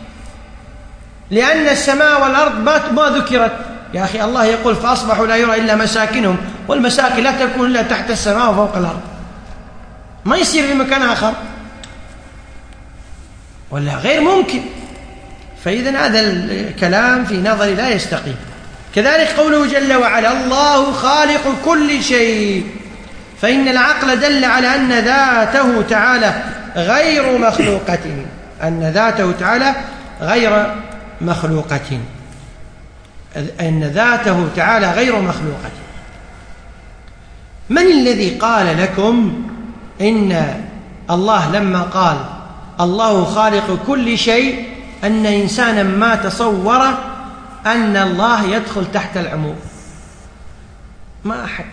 لأن السماء والأرض ما ذكرت؟ يا أخي الله يقول فأصبحوا لا يرى إلا مساكنهم، والمساكن لا تكون إلا تحت السماء وفوق الأرض، ما يصير في مكان آخر ولا غير ممكن. فإذن هذا الكلام في نظري لا يستقيم. كذلك قوله جل وعلا الله خالق كل شيء، فإن العقل دل على أن ذاته تعالى غير مخلوقة، أن ذاته تعالى غير مخلوقة أن ذاته تعالى غير مخلوقة. من الذي قال لكم إن الله لما قال الله خالق كل شيء أن إنسانا ما تصور أن الله يدخل تحت العموم؟ ما أحد.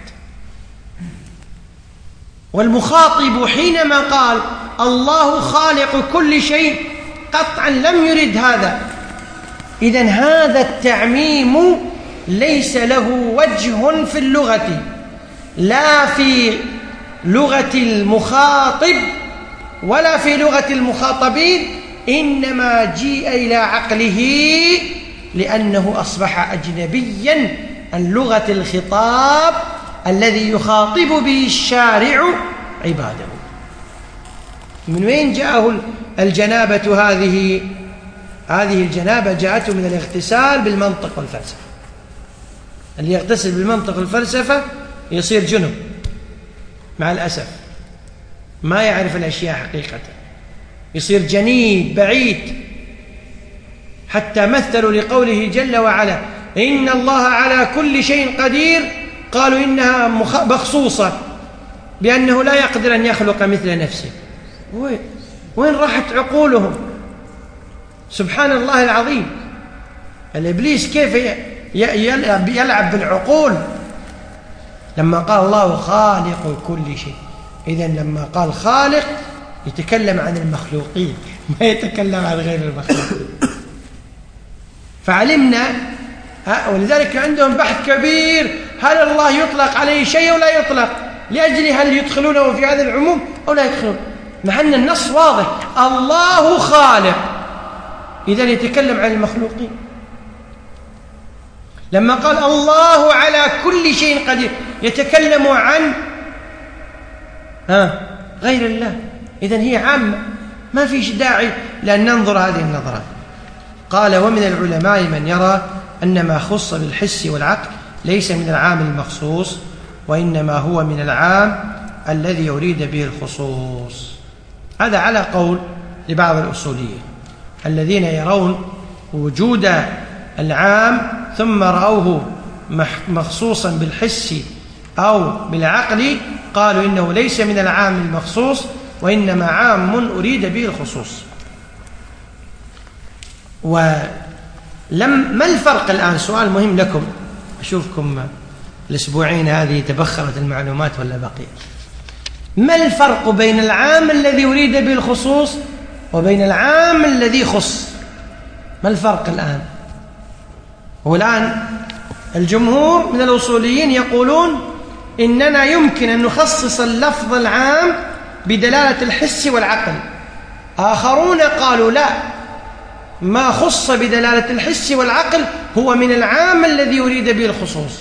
والمخاطب حينما قال الله خالق كل شيء قطعا لم يرد هذا. إذن هذا التعميم ليس له وجه في اللغة، لا في لغة المخاطب ولا في لغة المخاطبين، إنما جيء إلى عقله لأنه أصبح أجنبيا عن لغة الخطاب الذي يخاطب به الشارع عباده. من وين جاءه الجنابة هذه؟ هذه الجنابة جاءته من الاغتسال بالمنطق والفلسفة. اللي يغتسل بالمنطق والفلسفة يصير جنب مع الأسف، ما يعرف الأشياء حقيقة، يصير جنيد بعيد. حتى مثلوا لقوله جل وعلا إن الله على كل شيء قدير، قالوا إنها مخصوصة بأنه لا يقدر أن يخلق مثل نفسه. وين راحت عقولهم؟ سبحان الله العظيم. الإبليس كيف يلعب بالعقول لما قال الله خالق كل شيء. إذن لما قال خالق يتكلم عن المخلوقين، ما يتكلم عن غير المخلوقين. فعلمنا، ولذلك عندهم بحث كبير هل الله يطلق عليه شيء ولا يطلق، لأجل هل يدخلونه في هذا العموم أو لا يدخلون، مع أن النص واضح الله خالق، إذن يتكلم عن المخلوقين. لما قال الله على كل شيء قدير يتكلم عن ها غير الله، إذن هي عامة، ما فيش داعي لأن ننظر هذه النظرات. قال ومن العلماء من يرى أن ما خص بالحس والعقل ليس من العام المخصوص، وإنما هو من العام الذي يريد به الخصوص. هذا على قول لبعض الأصوليين الذين يرون وجود العام ثم رأوه مخصوصا بالحس أو بالعقل قالوا إنه ليس من العام المخصوص وإنما عام أريد به الخصوص. ولم ما الفرق الآن؟ سؤال مهم لكم، أشوفكم الأسبوعين هذه تبخرت المعلومات ولا بقي. ما الفرق بين العام الذي أريد به الخصوص وبين العام الذي خص؟ ما الفرق الآن؟ والآن الجمهور من الأصوليين يقولون إننا يمكن أن نخصص اللفظ العام بدلالة الحس والعقل. آخرون قالوا لا، ما خص بدلالة الحس والعقل هو من العام الذي يريد به الخصوص.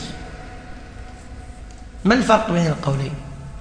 ما الفرق بين القولين؟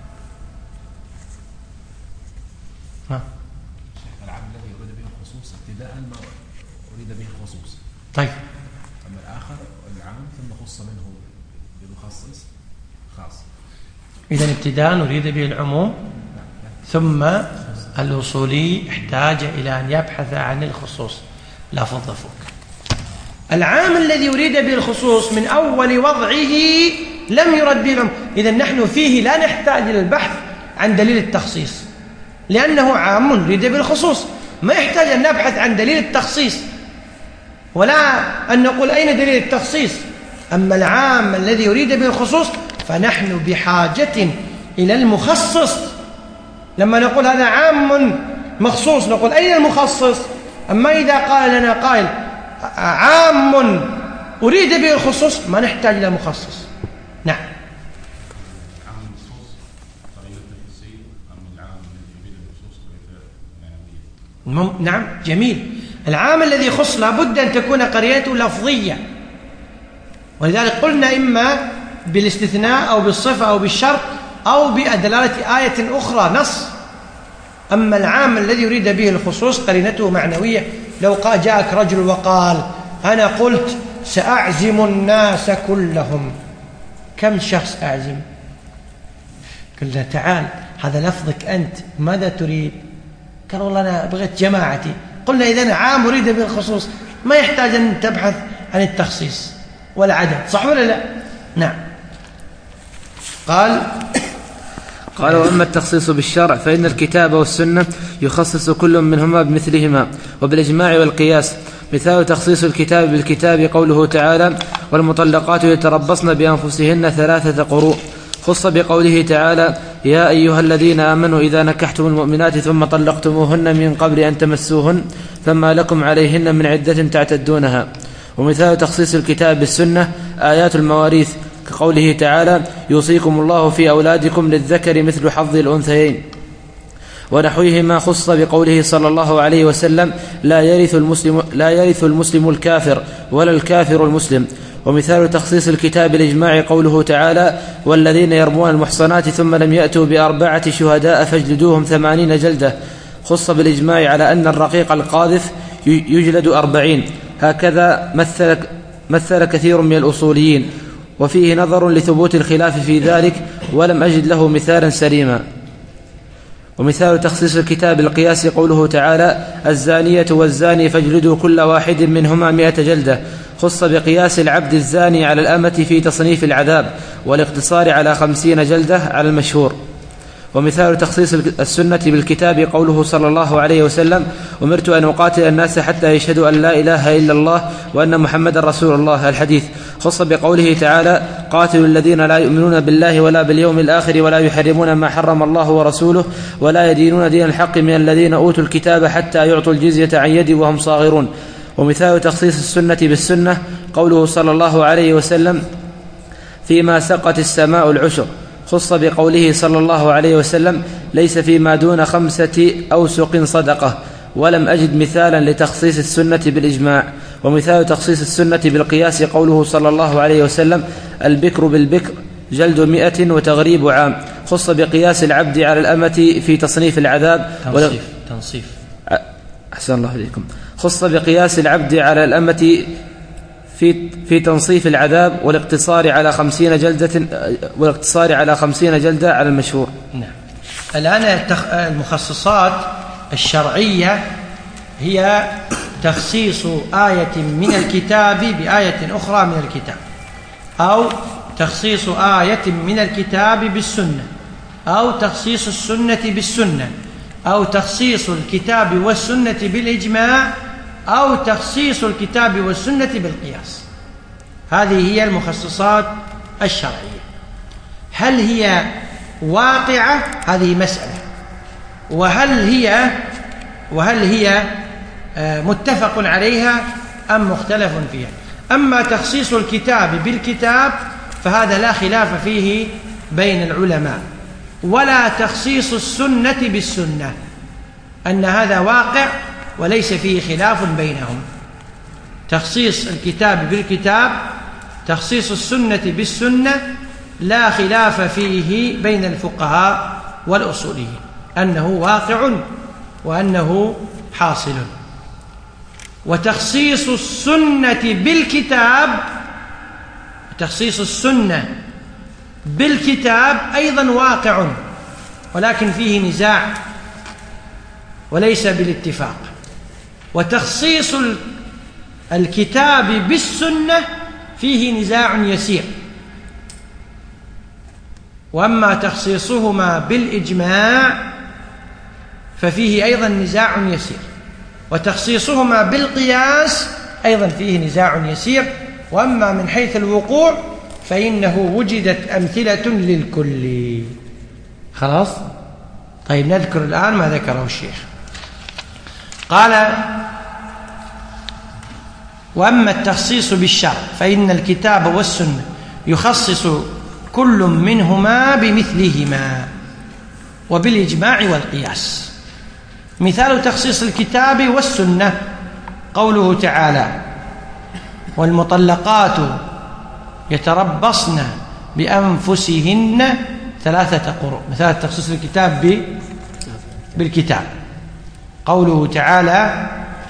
ها؟ العام الذي يريد به الخصوص ابتداء ما أريد به الخصوص. طيب. أما الآخر العام ثم خص منه بمخصص خاص. إذن ابتداء أريد به العموم ثم الأصولي احتاج إلى أن يبحث عن الخصوص. لا فضل فوق. العام الذي يريد به الخصوص من أول وضعه لم يرد به العموم. إذن نحن فيه لا نحتاج إلى البحث عن دليل التخصيص لأنه عام يريد به الخصوص، ما يحتاج أن نبحث عن دليل التخصيص ولا أن نقول أين دليل التخصيص. أما العام الذي يريد به الخصوص فنحن بحاجة إلى المخصص. لما نقول هذا عام مخصوص نقول أين المخصص؟ أما إذا قال لنا قائل عام أريد به الخصوص ما نحتاج إلى مخصص. نعم. نعم جميل. العام الذي يخص لابد أن تكون قرينته لفظية، ولذلك قلنا إما بالاستثناء أو بالصفة أو بالشرط أو بدلالة آية أخرى نص. أما العام الذي يريد به الخصوص قرينته معنوية. لو قال جاءك رجل وقال أنا قلت سأعزم الناس كلهم، كم شخص أعزم؟ قلنا تعال هذا لفظك أنت، ماذا تريد؟ قال والله أنا بغيت جماعتي. قلنا إذن عام أريد به الخصوص ما يحتاج أن تبحث عن التخصيص والعدد، صح ولا لا؟ نعم. قال قال وأما التخصيص بالشرع فإن الكتاب والسنة يخصص كل منهما بمثلهما وبالإجماع والقياس. مثال تخصيص الكتاب بالكتاب قوله تعالى والمطلقات يتربصن بأنفسهن ثلاثة قروء، خص بقوله تعالى يا أيها الذين آمنوا إذا نكحتم المؤمنات ثم طلقتموهن من قبل أن تمسوهن فما لكم عليهن من عدة تعتدونها. ومثال تخصيص الكتاب بالسنة آيات المواريث كقوله تعالى يوصيكم الله في أولادكم للذكر مثل حظ الأنثيين، ونحوهما خص بقوله صلى الله عليه وسلم لا يرث المسلم, لا يرث المسلم الكافر ولا الكافر المسلم. ومثال تخصيص الكتاب الإجماع قوله تعالى والذين يرمون المحصنات ثم لم يأتوا بأربعة شهداء فاجلدوهم ثمانين جلدة، خص بالإجماع على أن الرقيق القاذف يجلد أربعين. هكذا مثل, مثل كثير من الأصوليين، وفيه نظر لثبوت الخلاف في ذلك ولم أجد له مثالا سليما. ومثال تخصيص الكتاب القياس قوله تعالى الزانية والزاني فاجلدوا كل واحد منهما مئة جلدة، خص بقياس العبد الزاني على الأمة في تصنيف العذاب والاقتصار على خمسين جلدة على المشهور. ومثال تخصيص السنة بالكتاب قوله صلى الله عليه وسلم أمرت أن أقاتل الناس حتى يشهدوا أن لا إله إلا الله وأن محمد رسول الله الحديث، خص بقوله تعالى قاتلوا الذين لا يؤمنون بالله ولا باليوم الآخر ولا يحرمون ما حرم الله ورسوله ولا يدينون دين الحق من الذين أوتوا الكتاب حتى يعطوا الجزية عن يد وهم صاغرون. ومثال تخصيص السنة بالسنة قوله صلى الله عليه وسلم فيما سقت السماء العشر، خص بقوله صلى الله عليه وسلم ليس فيما دون خمسة أوسق صدقة، ولم أجد مثالا لتخصيص السنة بالإجماع. ومثال تخصيص السنة بالقياس قوله صلى الله عليه وسلم البكر بالبكر جلد مئة وتغريب عام، خص بقياس العبد على الأمة في تصنيف العذاب تنصيف, تنصيف. أحسن الله إليكم. خص بقياس العبد على الأمة في في تنصيف العذاب والاقتصار على خمسين جلدة والاقتصار على خمسين جلدة على المشهور. نعم. الآن المخصصات الشرعية هي تخصيص آية من الكتاب بآية أخرى من الكتاب، أو تخصيص آية من الكتاب بالسنة، أو تخصيص السنة بالسنة، أو تخصيص الكتاب والسنة بالإجماع، أو تخصيص الكتاب والسنة بالقياس. هذه هي المخصصات الشرعية. هل هي واقعة؟ هذه مسألة. وهل هي وهل هي متفق عليها أم مختلف فيها؟ أما تخصيص الكتاب بالكتاب فهذا لا خلاف فيه بين العلماء، ولا تخصيص السنة بالسنة، أن هذا واقع وليس فيه خلاف بينهم. تخصيص الكتاب بالكتاب، تخصيص السنة بالسنة، لا خلاف فيه بين الفقهاء والأصوليين أنه واقع وأنه حاصل. وتخصيص السنة بالكتاب، تخصيص السنة بالكتاب أيضا واقع، ولكن فيه نزاع وليس بالاتفاق. وتخصيص الكتاب بالسنة فيه نزاع يسير. وأما تخصيصهما بالإجماع ففيه أيضا نزاع يسير. وتخصيصهما بالقياس أيضا فيه نزاع يسير. وأما من حيث الوقوع فإنه وجدت أمثلة للكل. خلاص؟ طيب نذكر الآن ما ذكره الشيخ. قال: وأما التخصيص بالشرع فإن الكتاب والسنة يخصص كل منهما بمثلهما وبالإجماع والقياس. مثال تخصيص الكتاب والسنة قوله تعالى: والمطلقات يتربصن بأنفسهن ثلاثة قروء. مثال تخصيص الكتاب بالكتاب قوله تعالى: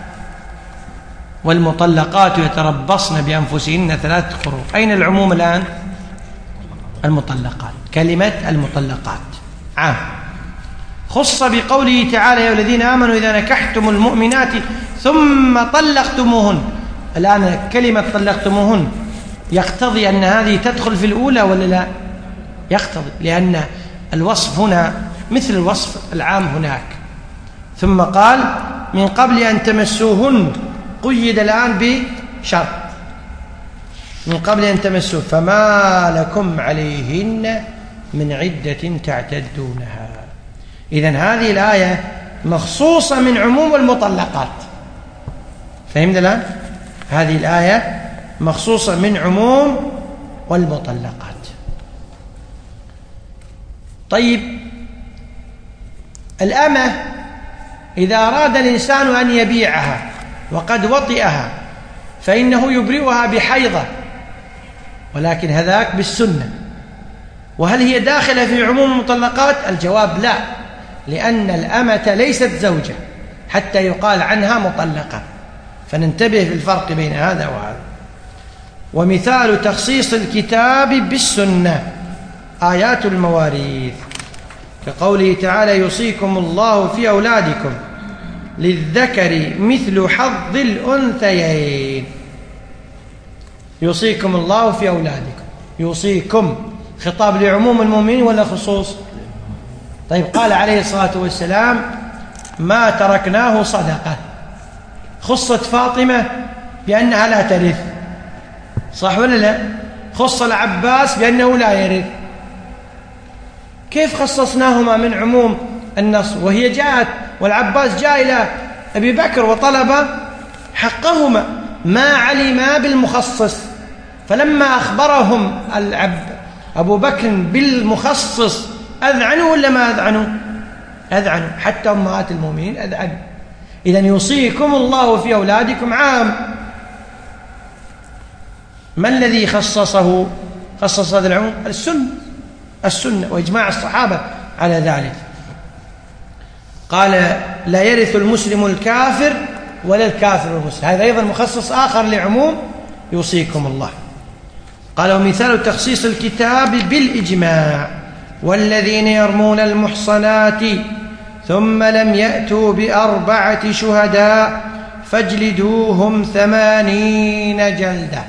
والمطلقات يتربصن بأنفسهن ثلاثة قروء. أين العموم الآن؟ المطلقات. كلمة المطلقات عام. خص بقوله تعالى: يا الذين آمنوا إذا نكحتم المؤمنات ثم طلقتموهن. الآن كلمة طلقتموهن يقتضي أن هذه تدخل في الأولى ولا لا؟ يقتضي، لأن الوصف هنا مثل الوصف العام هناك. ثم قال: من قبل أن تمسوهن، قيد الآن بشرط، من قبل أن تمسوه، فما لكم عليهن من عدة تعتدونها. إذن هذه الآية مخصوصة من عموم المطلقات. فهمنا الآن؟ هذه الآية مخصوصة من عموم والمطلقات. طيب، الأمة إذا أراد الإنسان أن يبيعها وقد وطئها فإنه يبرئها بحيضة، ولكن هذاك بالسنة. وهل هي داخلة في عموم المطلقات؟ الجواب لا، لأن الأمة ليست زوجة حتى يقال عنها مطلقة. فننتبه في الفرق بين هذا وهذا. ومثال تخصيص الكتاب بالسنة آيات المواريث كقوله تعالى: يوصيكم الله في أولادكم للذكر مثل حظ الأنثيين. يوصيكم الله في أولادكم، يوصيكم خطاب لعموم المؤمنين ولا خصوص؟ طيب، قال عليه الصلاة والسلام: ما تركناه صدقة. خصت فاطمة بأنها لا ترث، صح ولا لا؟ خص العباس بأنه لا يرث. كيف خصصناهما من عموم النص وهي جاءت والعباس جاء إلى أبي بكر وطلب حقهما؟ ما علما بالمخصص، فلما أخبرهم العب أبو بكر بالمخصص أذعنوا ولا ما أذعنوا؟ أذعنوا، حتى أمهات المؤمنين أذعنوا. إذن يوصيكم الله في أولادكم عام. ما الذي خصصه خصص هذا العموم؟ السنة السنة وإجماع الصحابة على ذلك. قال: لا يرث المسلم الكافر ولا الكافر المسلم. هذا أيضا مخصص آخر لعموم يوصيكم الله. قال: ومثال تخصيص الكتاب بالإجماع: والذين يرمون المحصنات ثم لم يأتوا بأربعة شهداء فاجلدوهم ثمانين جلدة.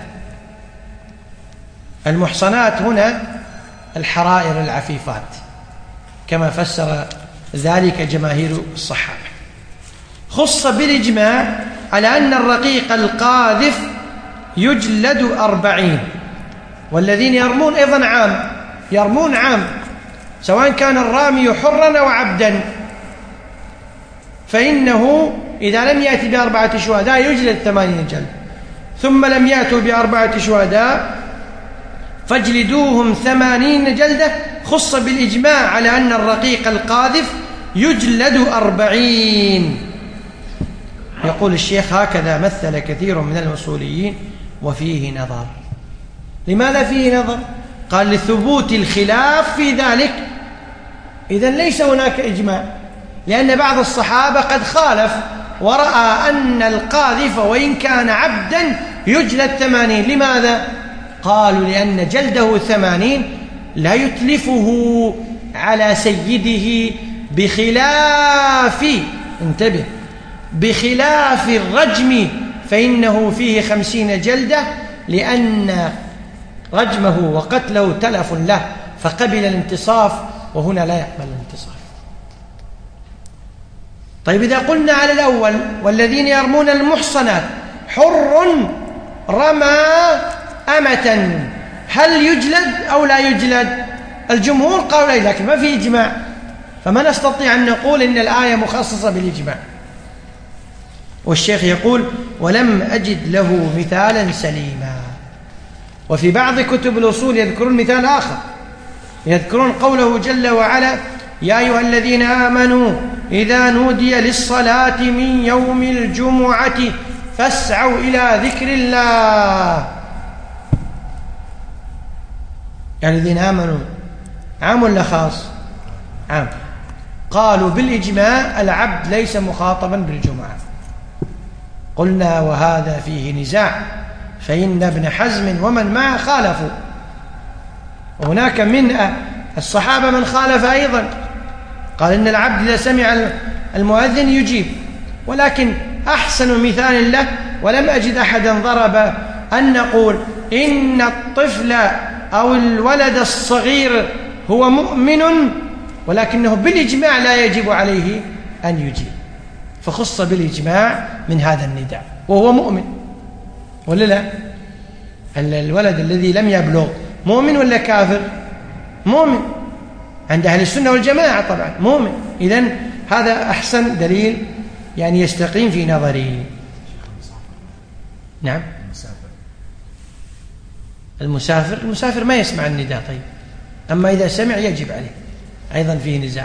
المحصنات هنا الحرائر العفيفات كما فسر ذلك جماهير الصحابة. خص بالإجماع على أن الرقيق القاذف يجلد أربعين، والذين يرمون أيضا عام، يرمون عام سواء كان الرامي حرا أو عبدا، فإنه إذا لم يأتي بأربعة شهداء يجلد ثمانين جلد، ثم لم يأتوا بأربعة شهداء فاجلدوهم ثمانين جلدة. خص بالإجماع على أن الرقيق القاذف يجلد أربعين. يقول الشيخ: هكذا مثل كثير من الأصوليين وفيه نظر. لماذا فيه نظر؟ قال: لثبوت الخلاف في ذلك. إذن ليس هناك إجماع، لأن بعض الصحابة قد خالف ورأى أن القاذف وإن كان عبدا يجلد ثمانين. لماذا؟ قالوا: لأن جلده ثمانين لا يتلفه على سيده، بخلاف، انتبه، بخلاف الرجم فإنه فيه خمسين جلدة، لأن رجمه وقتله تلف له فقبل الانتصاف، وهنا لا يقبل الانتصاف. طيب إذا قلنا على الأول والذين يرمون المحصنات حر رمى أمة، هل يجلد أو لا يجلد؟ الجمهور قالوا لا، لكن ما في إجماع، فما نستطيع أن نقول إن الآية مخصصة بالإجماع. والشيخ يقول: ولم أجد له مثالا سليما. وفي بعض كتب الأصول يذكرون مثال آخر، يذكرون قوله جل وعلا: يا أيها الذين آمنوا إذا نودي للصلاة من يوم الجمعة فاسعوا إلى ذكر الله. يعني الذين آمنوا عام ولا خاص؟ عام. قالوا بالإجماع العبد ليس مخاطبا بالجمعة. قلنا: وهذا فيه نزاع، فإن ابن حزم ومن معه خالفوا، وهناك من الصحابة من خالف أيضا، قال إن العبد إذا سمع المؤذن يجيب. ولكن أحسن مثال له، ولم أجد أحدا ضرب، أن نقول إن الطفل أو الولد الصغير هو مؤمن، ولكنه بالإجماع لا يجب عليه أن يجيب، فخص بالإجماع من هذا النداء، وهو مؤمن ولا لا؟ الولد الذي لم يبلغ مؤمن ولا كافر؟ مؤمن عند أهل السنة والجماعة طبعا مؤمن. إذن هذا أحسن دليل يعني يستقيم في نظري. نعم. المسافر المسافر ما يسمع النداء، طيب، أما إذا سمع يجب عليه، أيضا فيه نزاع.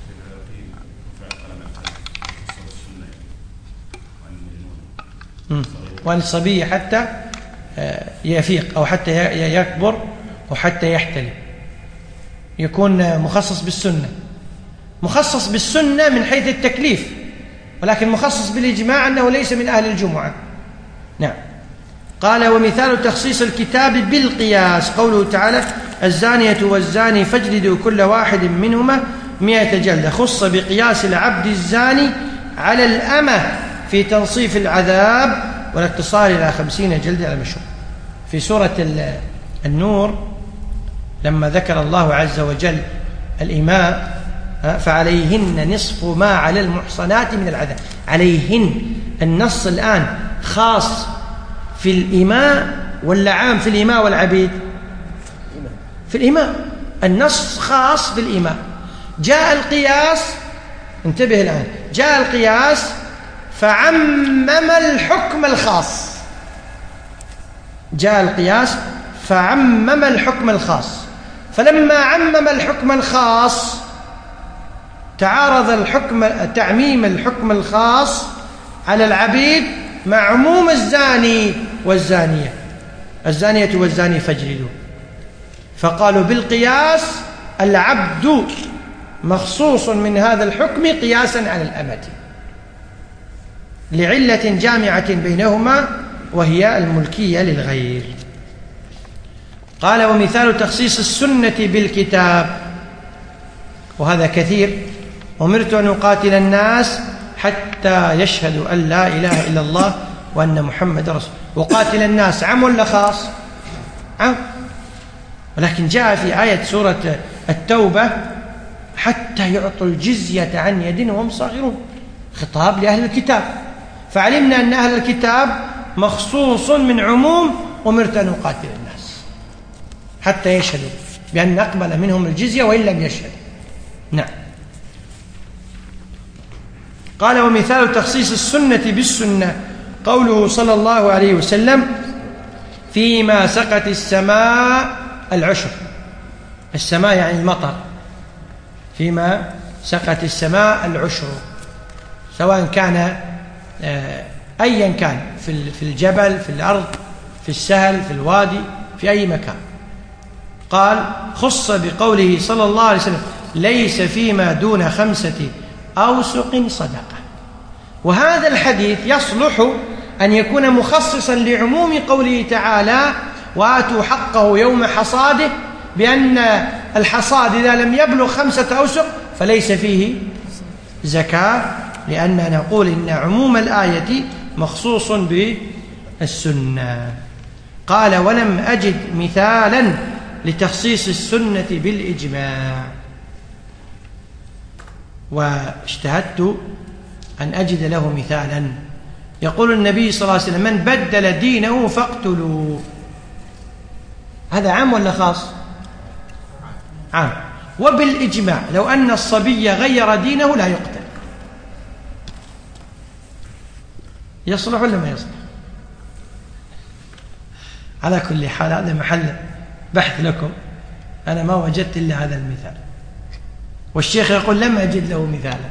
وأن الصبي حتى يفيق أو حتى يكبر وحتى يحتلم يكون مخصص بالسنة، مخصص بالسنة من حيث التكليف، ولكن مخصص بالإجماع أنه ليس من أهل الجمعة. نعم. قال: ومثال تخصيص الكتاب بالقياس قوله تعالى: الزانية والزاني فاجلدوا كل واحد منهما مئة جلدة. خص بقياس العبد الزاني على الأمة في تنصيف العذاب والاقتصار إلى خمسين جلدة على المشهور. في سورة النور لما ذكر الله عز وجل الإماء فعليهن نصف ما على المحصنات من العذاب، عليهن، النص الآن خاص في الإماء ولا عام في الإماء والعبيد؟ في الإماء، النص خاص بالإماء. جاء القياس، انتبه الآن، جاء القياس فعمم الحكم الخاص، جاء القياس فعمم الحكم الخاص، فلما عمم الحكم الخاص تعارض الحكم تعميم الحكم الخاص على العبيد مع عموم الزاني والزانية، الزانية والزاني فاجلدوا، فقالوا بالقياس العبد مخصوص من هذا الحكم قياسا على الأمة لعلة جامعة بينهما وهي الملكية للغير. قال: ومثال تخصيص السنة بالكتاب، وهذا كثير: أمرت أن أقاتل الناس حتى يشهدوا أن لا إله إلا الله وأن محمد رسول. وقاتل الناس عام ولا خاص؟ عام. ولكن جاء في آية سورة التوبة حتى يعطوا الجزية عن يد وهم صاغرون، خطاب لأهل الكتاب. فعلمنا أن أهل الكتاب مخصوص من عموم أمرت أن أقاتل الناس حتى يشهدوا بأن نقبل منهم الجزية وإن لم يشهدوا. نعم. قال ومثال تخصيص السنة بالسنة قوله صلى الله عليه وسلم فيما سقت السماء العشر. السماء يعني المطر. فيما سقت السماء العشر، سواء كان أيا كان، في الجبل، في الأرض، في السهل، في الوادي، في أي مكان. قال خص بقوله صلى الله عليه وسلم ليس فيما دون خمسة أوسق صدقة. وهذا الحديث يصلح أن يكون مخصصا لعموم قوله تعالى وآتوا حقه يوم حصاده، بأن الحصاد إذا لم يبلغ خمسة أوسق فليس فيه زكاة، لأننا نقول إن عموم الآية مخصوص بالسنة. قال ولم أجد مثالا لتخصيص السنة بالإجماع، واجتهدت أن أجد له مثالا. يقول النبي صلى الله عليه وسلم من بدل دينه فاقتلوه. هذا عام ولا خاص؟ عام. وبالإجماع لو أن الصبي غير دينه لا يقتل. يصلح ولا ما يصلح؟ على كل حال هذا محل بحث لكم، أنا ما وجدت إلا هذا المثال، والشيخ يقول لم أجد له مثالا.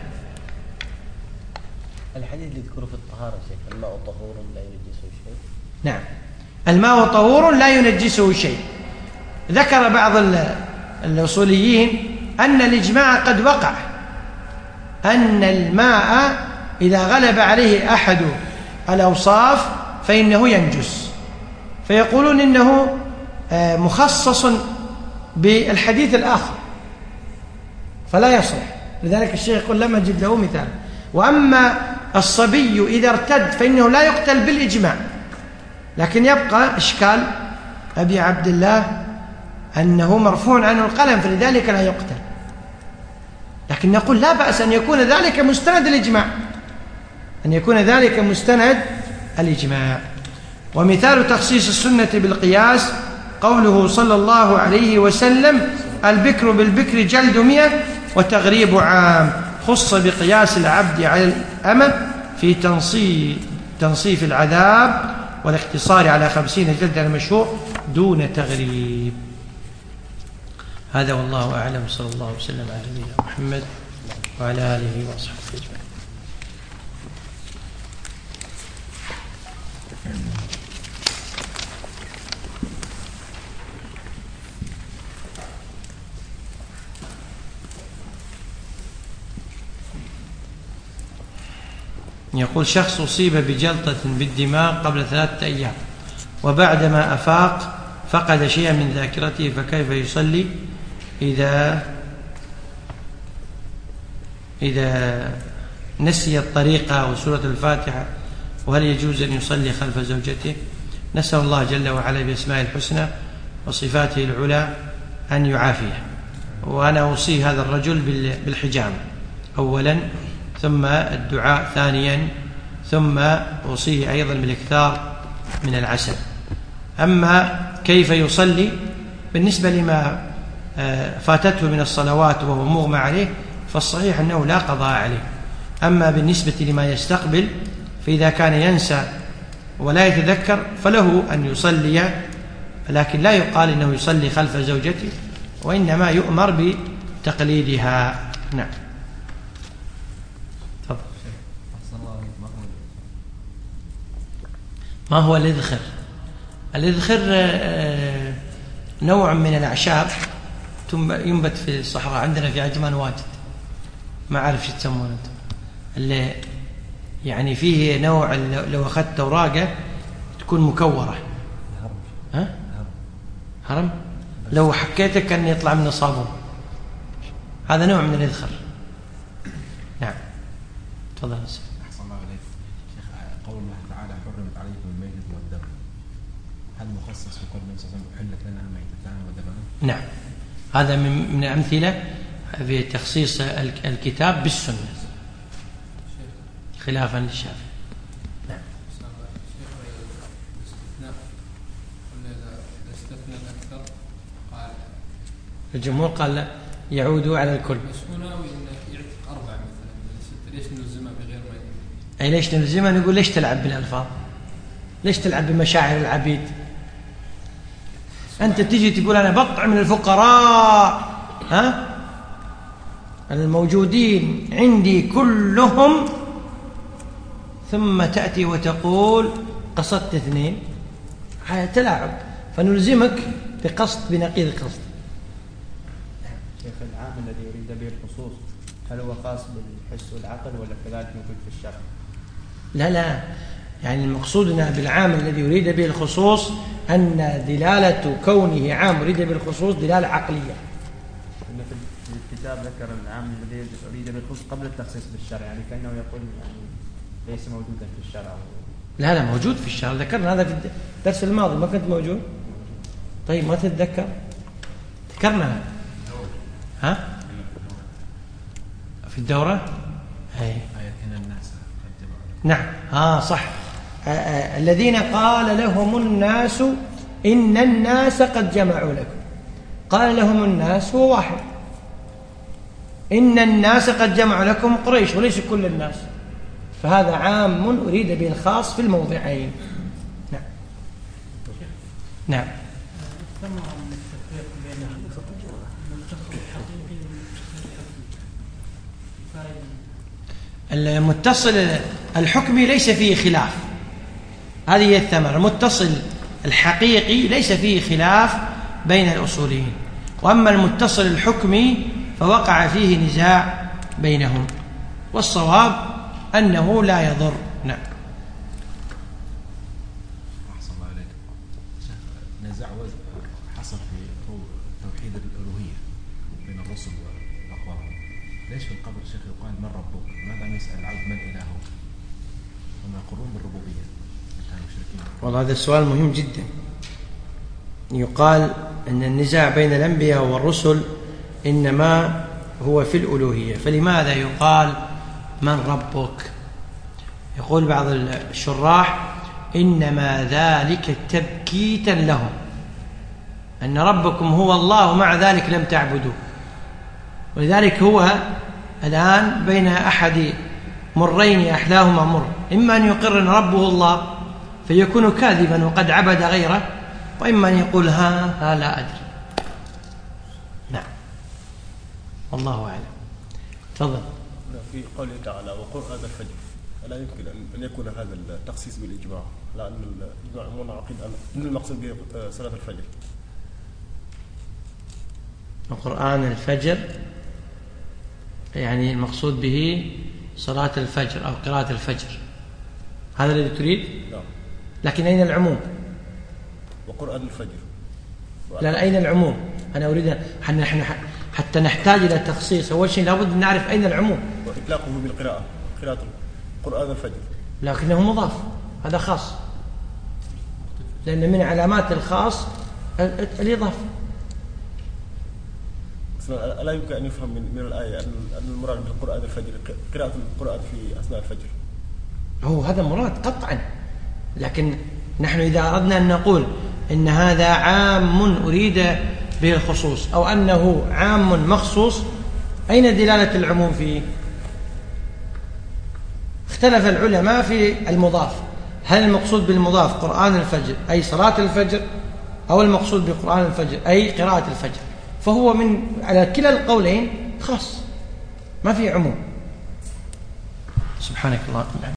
الحديث اللي يذكره في الطهارة شيخ الماء طهور لا ينجسه شيء. نعم، الماء طهور لا ينجسه شيء. ذكر بعض الأصوليين أن الإجماع قد وقع أن الماء إذا غلب عليه أحد الأوصاف فإنه ينجس، فيقولون إنه مخصص بالحديث الآخر فلا يصلح. لذلك الشيخ يقول لم أجد له مثال. وأما الصبي إذا ارتد فإنه لا يقتل بالإجماع، لكن يبقى إشكال أبي عبد الله أنه مرفوع عنه القلم فلذلك لا يقتل، لكن نقول لا بأس أن يكون ذلك مستند الإجماع، أن يكون ذلك مستند الإجماع. ومثال تخصيص السنة بالقياس قوله صلى الله عليه وسلم البكر بالبكر جلد مئة وتغريب عام. خص بقياس العبد على الأمة في تنصيف, تنصيف العذاب والاقتصار على خمسين جلدة المشهور دون تغريب. هذا والله أعلم، صلى الله وسلم على نبينا محمد وعلى آله وصحبه أجمعين. يقول شخص أصيب بجلطة بالدماغ قبل ثلاثة أيام وبعدما أفاق فقد شيئا من ذاكرته، فكيف يصلي إذا إذا نسي الطريقة وسورة الفاتحة؟ وهل يجوز أن يصلي خلف زوجته؟ نسأل الله جل وعلا بأسمائه الحسنى وصفاته العلى أن يعافيه. وأنا أوصي هذا الرجل بالحجامة أولا، ثم الدعاء ثانيا، ثم أوصيه أيضا بالاكثار من العسل. أما كيف يصلي بالنسبة لما فاتته من الصلوات وهو مغمى عليه فالصحيح أنه لا قضاء عليه. أما بالنسبة لما يستقبل فإذا كان ينسى ولا يتذكر فله أن يصلي، لكن لا يقال إنه يصلي خلف زوجته، وإنما يؤمر بتقليدها. نعم. ما هو الإذخر؟ الإذخر نوع من الأعشاب ينبت في الصحراء، عندنا في عجمان واجد، ما أعرف شو تسمونه اللي يعني فيه نوع لو أخذت أوراقه تكون مكورة. ها؟ هرم؟ لو حكيته كان يطلع من الصابون. هذا نوع من الإذخر. نعم. تفضل. أحسن الله عليك شيخ. قول الله تعالى حرمت عليكم الميتة والدم، هل مخصص في قول النبي صلى الله عليه وسلم أحلت لنا الميتتان ودمان؟ من نعم، هذا من الأمثلة في تخصيص الكتاب بالسنة خلافا للشافعي. نعم. الجمهور قال لا، يعود على الكل. بس هو ناوي انه يعتق أربعة مثلا من ستة، ليش نلزمها بغير ما يدري؟ أي ليش نلزمها؟ نقول ليش تلعب بالألفاظ؟ ليش تلعب بمشاعر العبيد؟ أنت تجي تقول أنا بطعم من الفقراء ها الموجودين عندي كلهم، ثم تأتي وتقول قصدت اثنين، هذا تلاعب، فنلزمك بقصد بنقيض القصد. شيخ العام الذي يريد به الخصوص هل هو خاص بالحس والعقل ولا كذلك موجود في الشرع؟ لا لا، يعني المقصودنا بالعام الذي يريد به الخصوص أن دلالة كونه عام يريد به الخصوص دلالة عقلية. إن في الكتاب ذكر العام الذي يريد به الخصوص قبل التخصيص بالشرع، يعني كأنه يقول يعني ليس موجودا في الشرع. لا لا، موجود في الشرع، ذكرنا هذا في الدرس الماضي، ما كنت موجود؟ طيب ما تتذكر؟ ذكرنا ها في الدورة. هي آية الناس. نعم آه صح. آه آه الذين قال لهم الناس إن الناس قد جمعوا لكم، قال لهم الناس هو واحد، إن الناس قد جمعوا لكم قريش وليس كل الناس، فهذا عام أريد به الخاص في الموضعين. نعم نعم. المتصل الحكمي ليس فيه خلاف، هذه هي الثمرة. المتصل الحقيقي ليس فيه خلاف بين الأصوليين، وأما المتصل الحكمي فوقع فيه نزاع بينهم، والصواب أنه لا يضر. نعم. أحسن الله عليك. نزاع حصل في توحيد الألوهية بين الرسل والأقوام، ليش في القبر الشيخ يقال من ربك؟ ماذا نسأل العبد من إلهه؟ هم يقرون بالربوبية كانوا مشركين. والله هذا السؤال مهم جدا. يقال أن النزاع بين الأنبياء والرسل إنما هو في الألوهية، فلماذا يقال من ربك؟ يقول بعض الشراح إنما ذلك تبكيتا لهم، أن ربكم هو الله ومع ذلك لم تعبدوه، ولذلك هو الآن بين أحد مرين أحلاهما مر، إما أن يقر أن ربه الله فيكون كاذبا وقد عبد غيره، وإما أن يقول ها ها لا أدري. نعم والله أعلم. تفضل. في قوله تعالى وقرآن الفجر، ألا يمكن أن يكون هذا التخصيص بالإجماع، لأن الإجماع منعقد أن المقصود به صلاة الفجر؟ وقرآن الفجر يعني المقصود به صلاة الفجر أو قراءة الفجر، هذا الذي تريد؟ نعم. لكن أين العموم؟ وقرآن الفجر. لا، أين العموم؟ أنا أريد نحن حتى نحتاج إلى تخصيص، أول شيء لابد أن نعرف أين العموم. وإطلاقه بالقراءة، قراءة قرآن الفجر، لكنه مضاف، هذا خاص، لأن من علامات الخاص الإضافة. ألا يمكن أن يفهم من من الآية أن المراد بالقرآن الفجر قراءة القرآن في أثناء الفجر؟ هو هذا مراد قطعا، لكن نحن إذا أردنا أن نقول إن هذا عام أريد به الخصوص أو أنه عام مخصوص، أين دلالة العموم فيه؟ اختلف العلماء في المضاف، هل المقصود بالمضاف قرآن الفجر أي صلاة الفجر، أو المقصود بقرآن الفجر أي قراءة الفجر؟ فهو من على كلا القولين خاص، ما في عموم. سبحانك الله.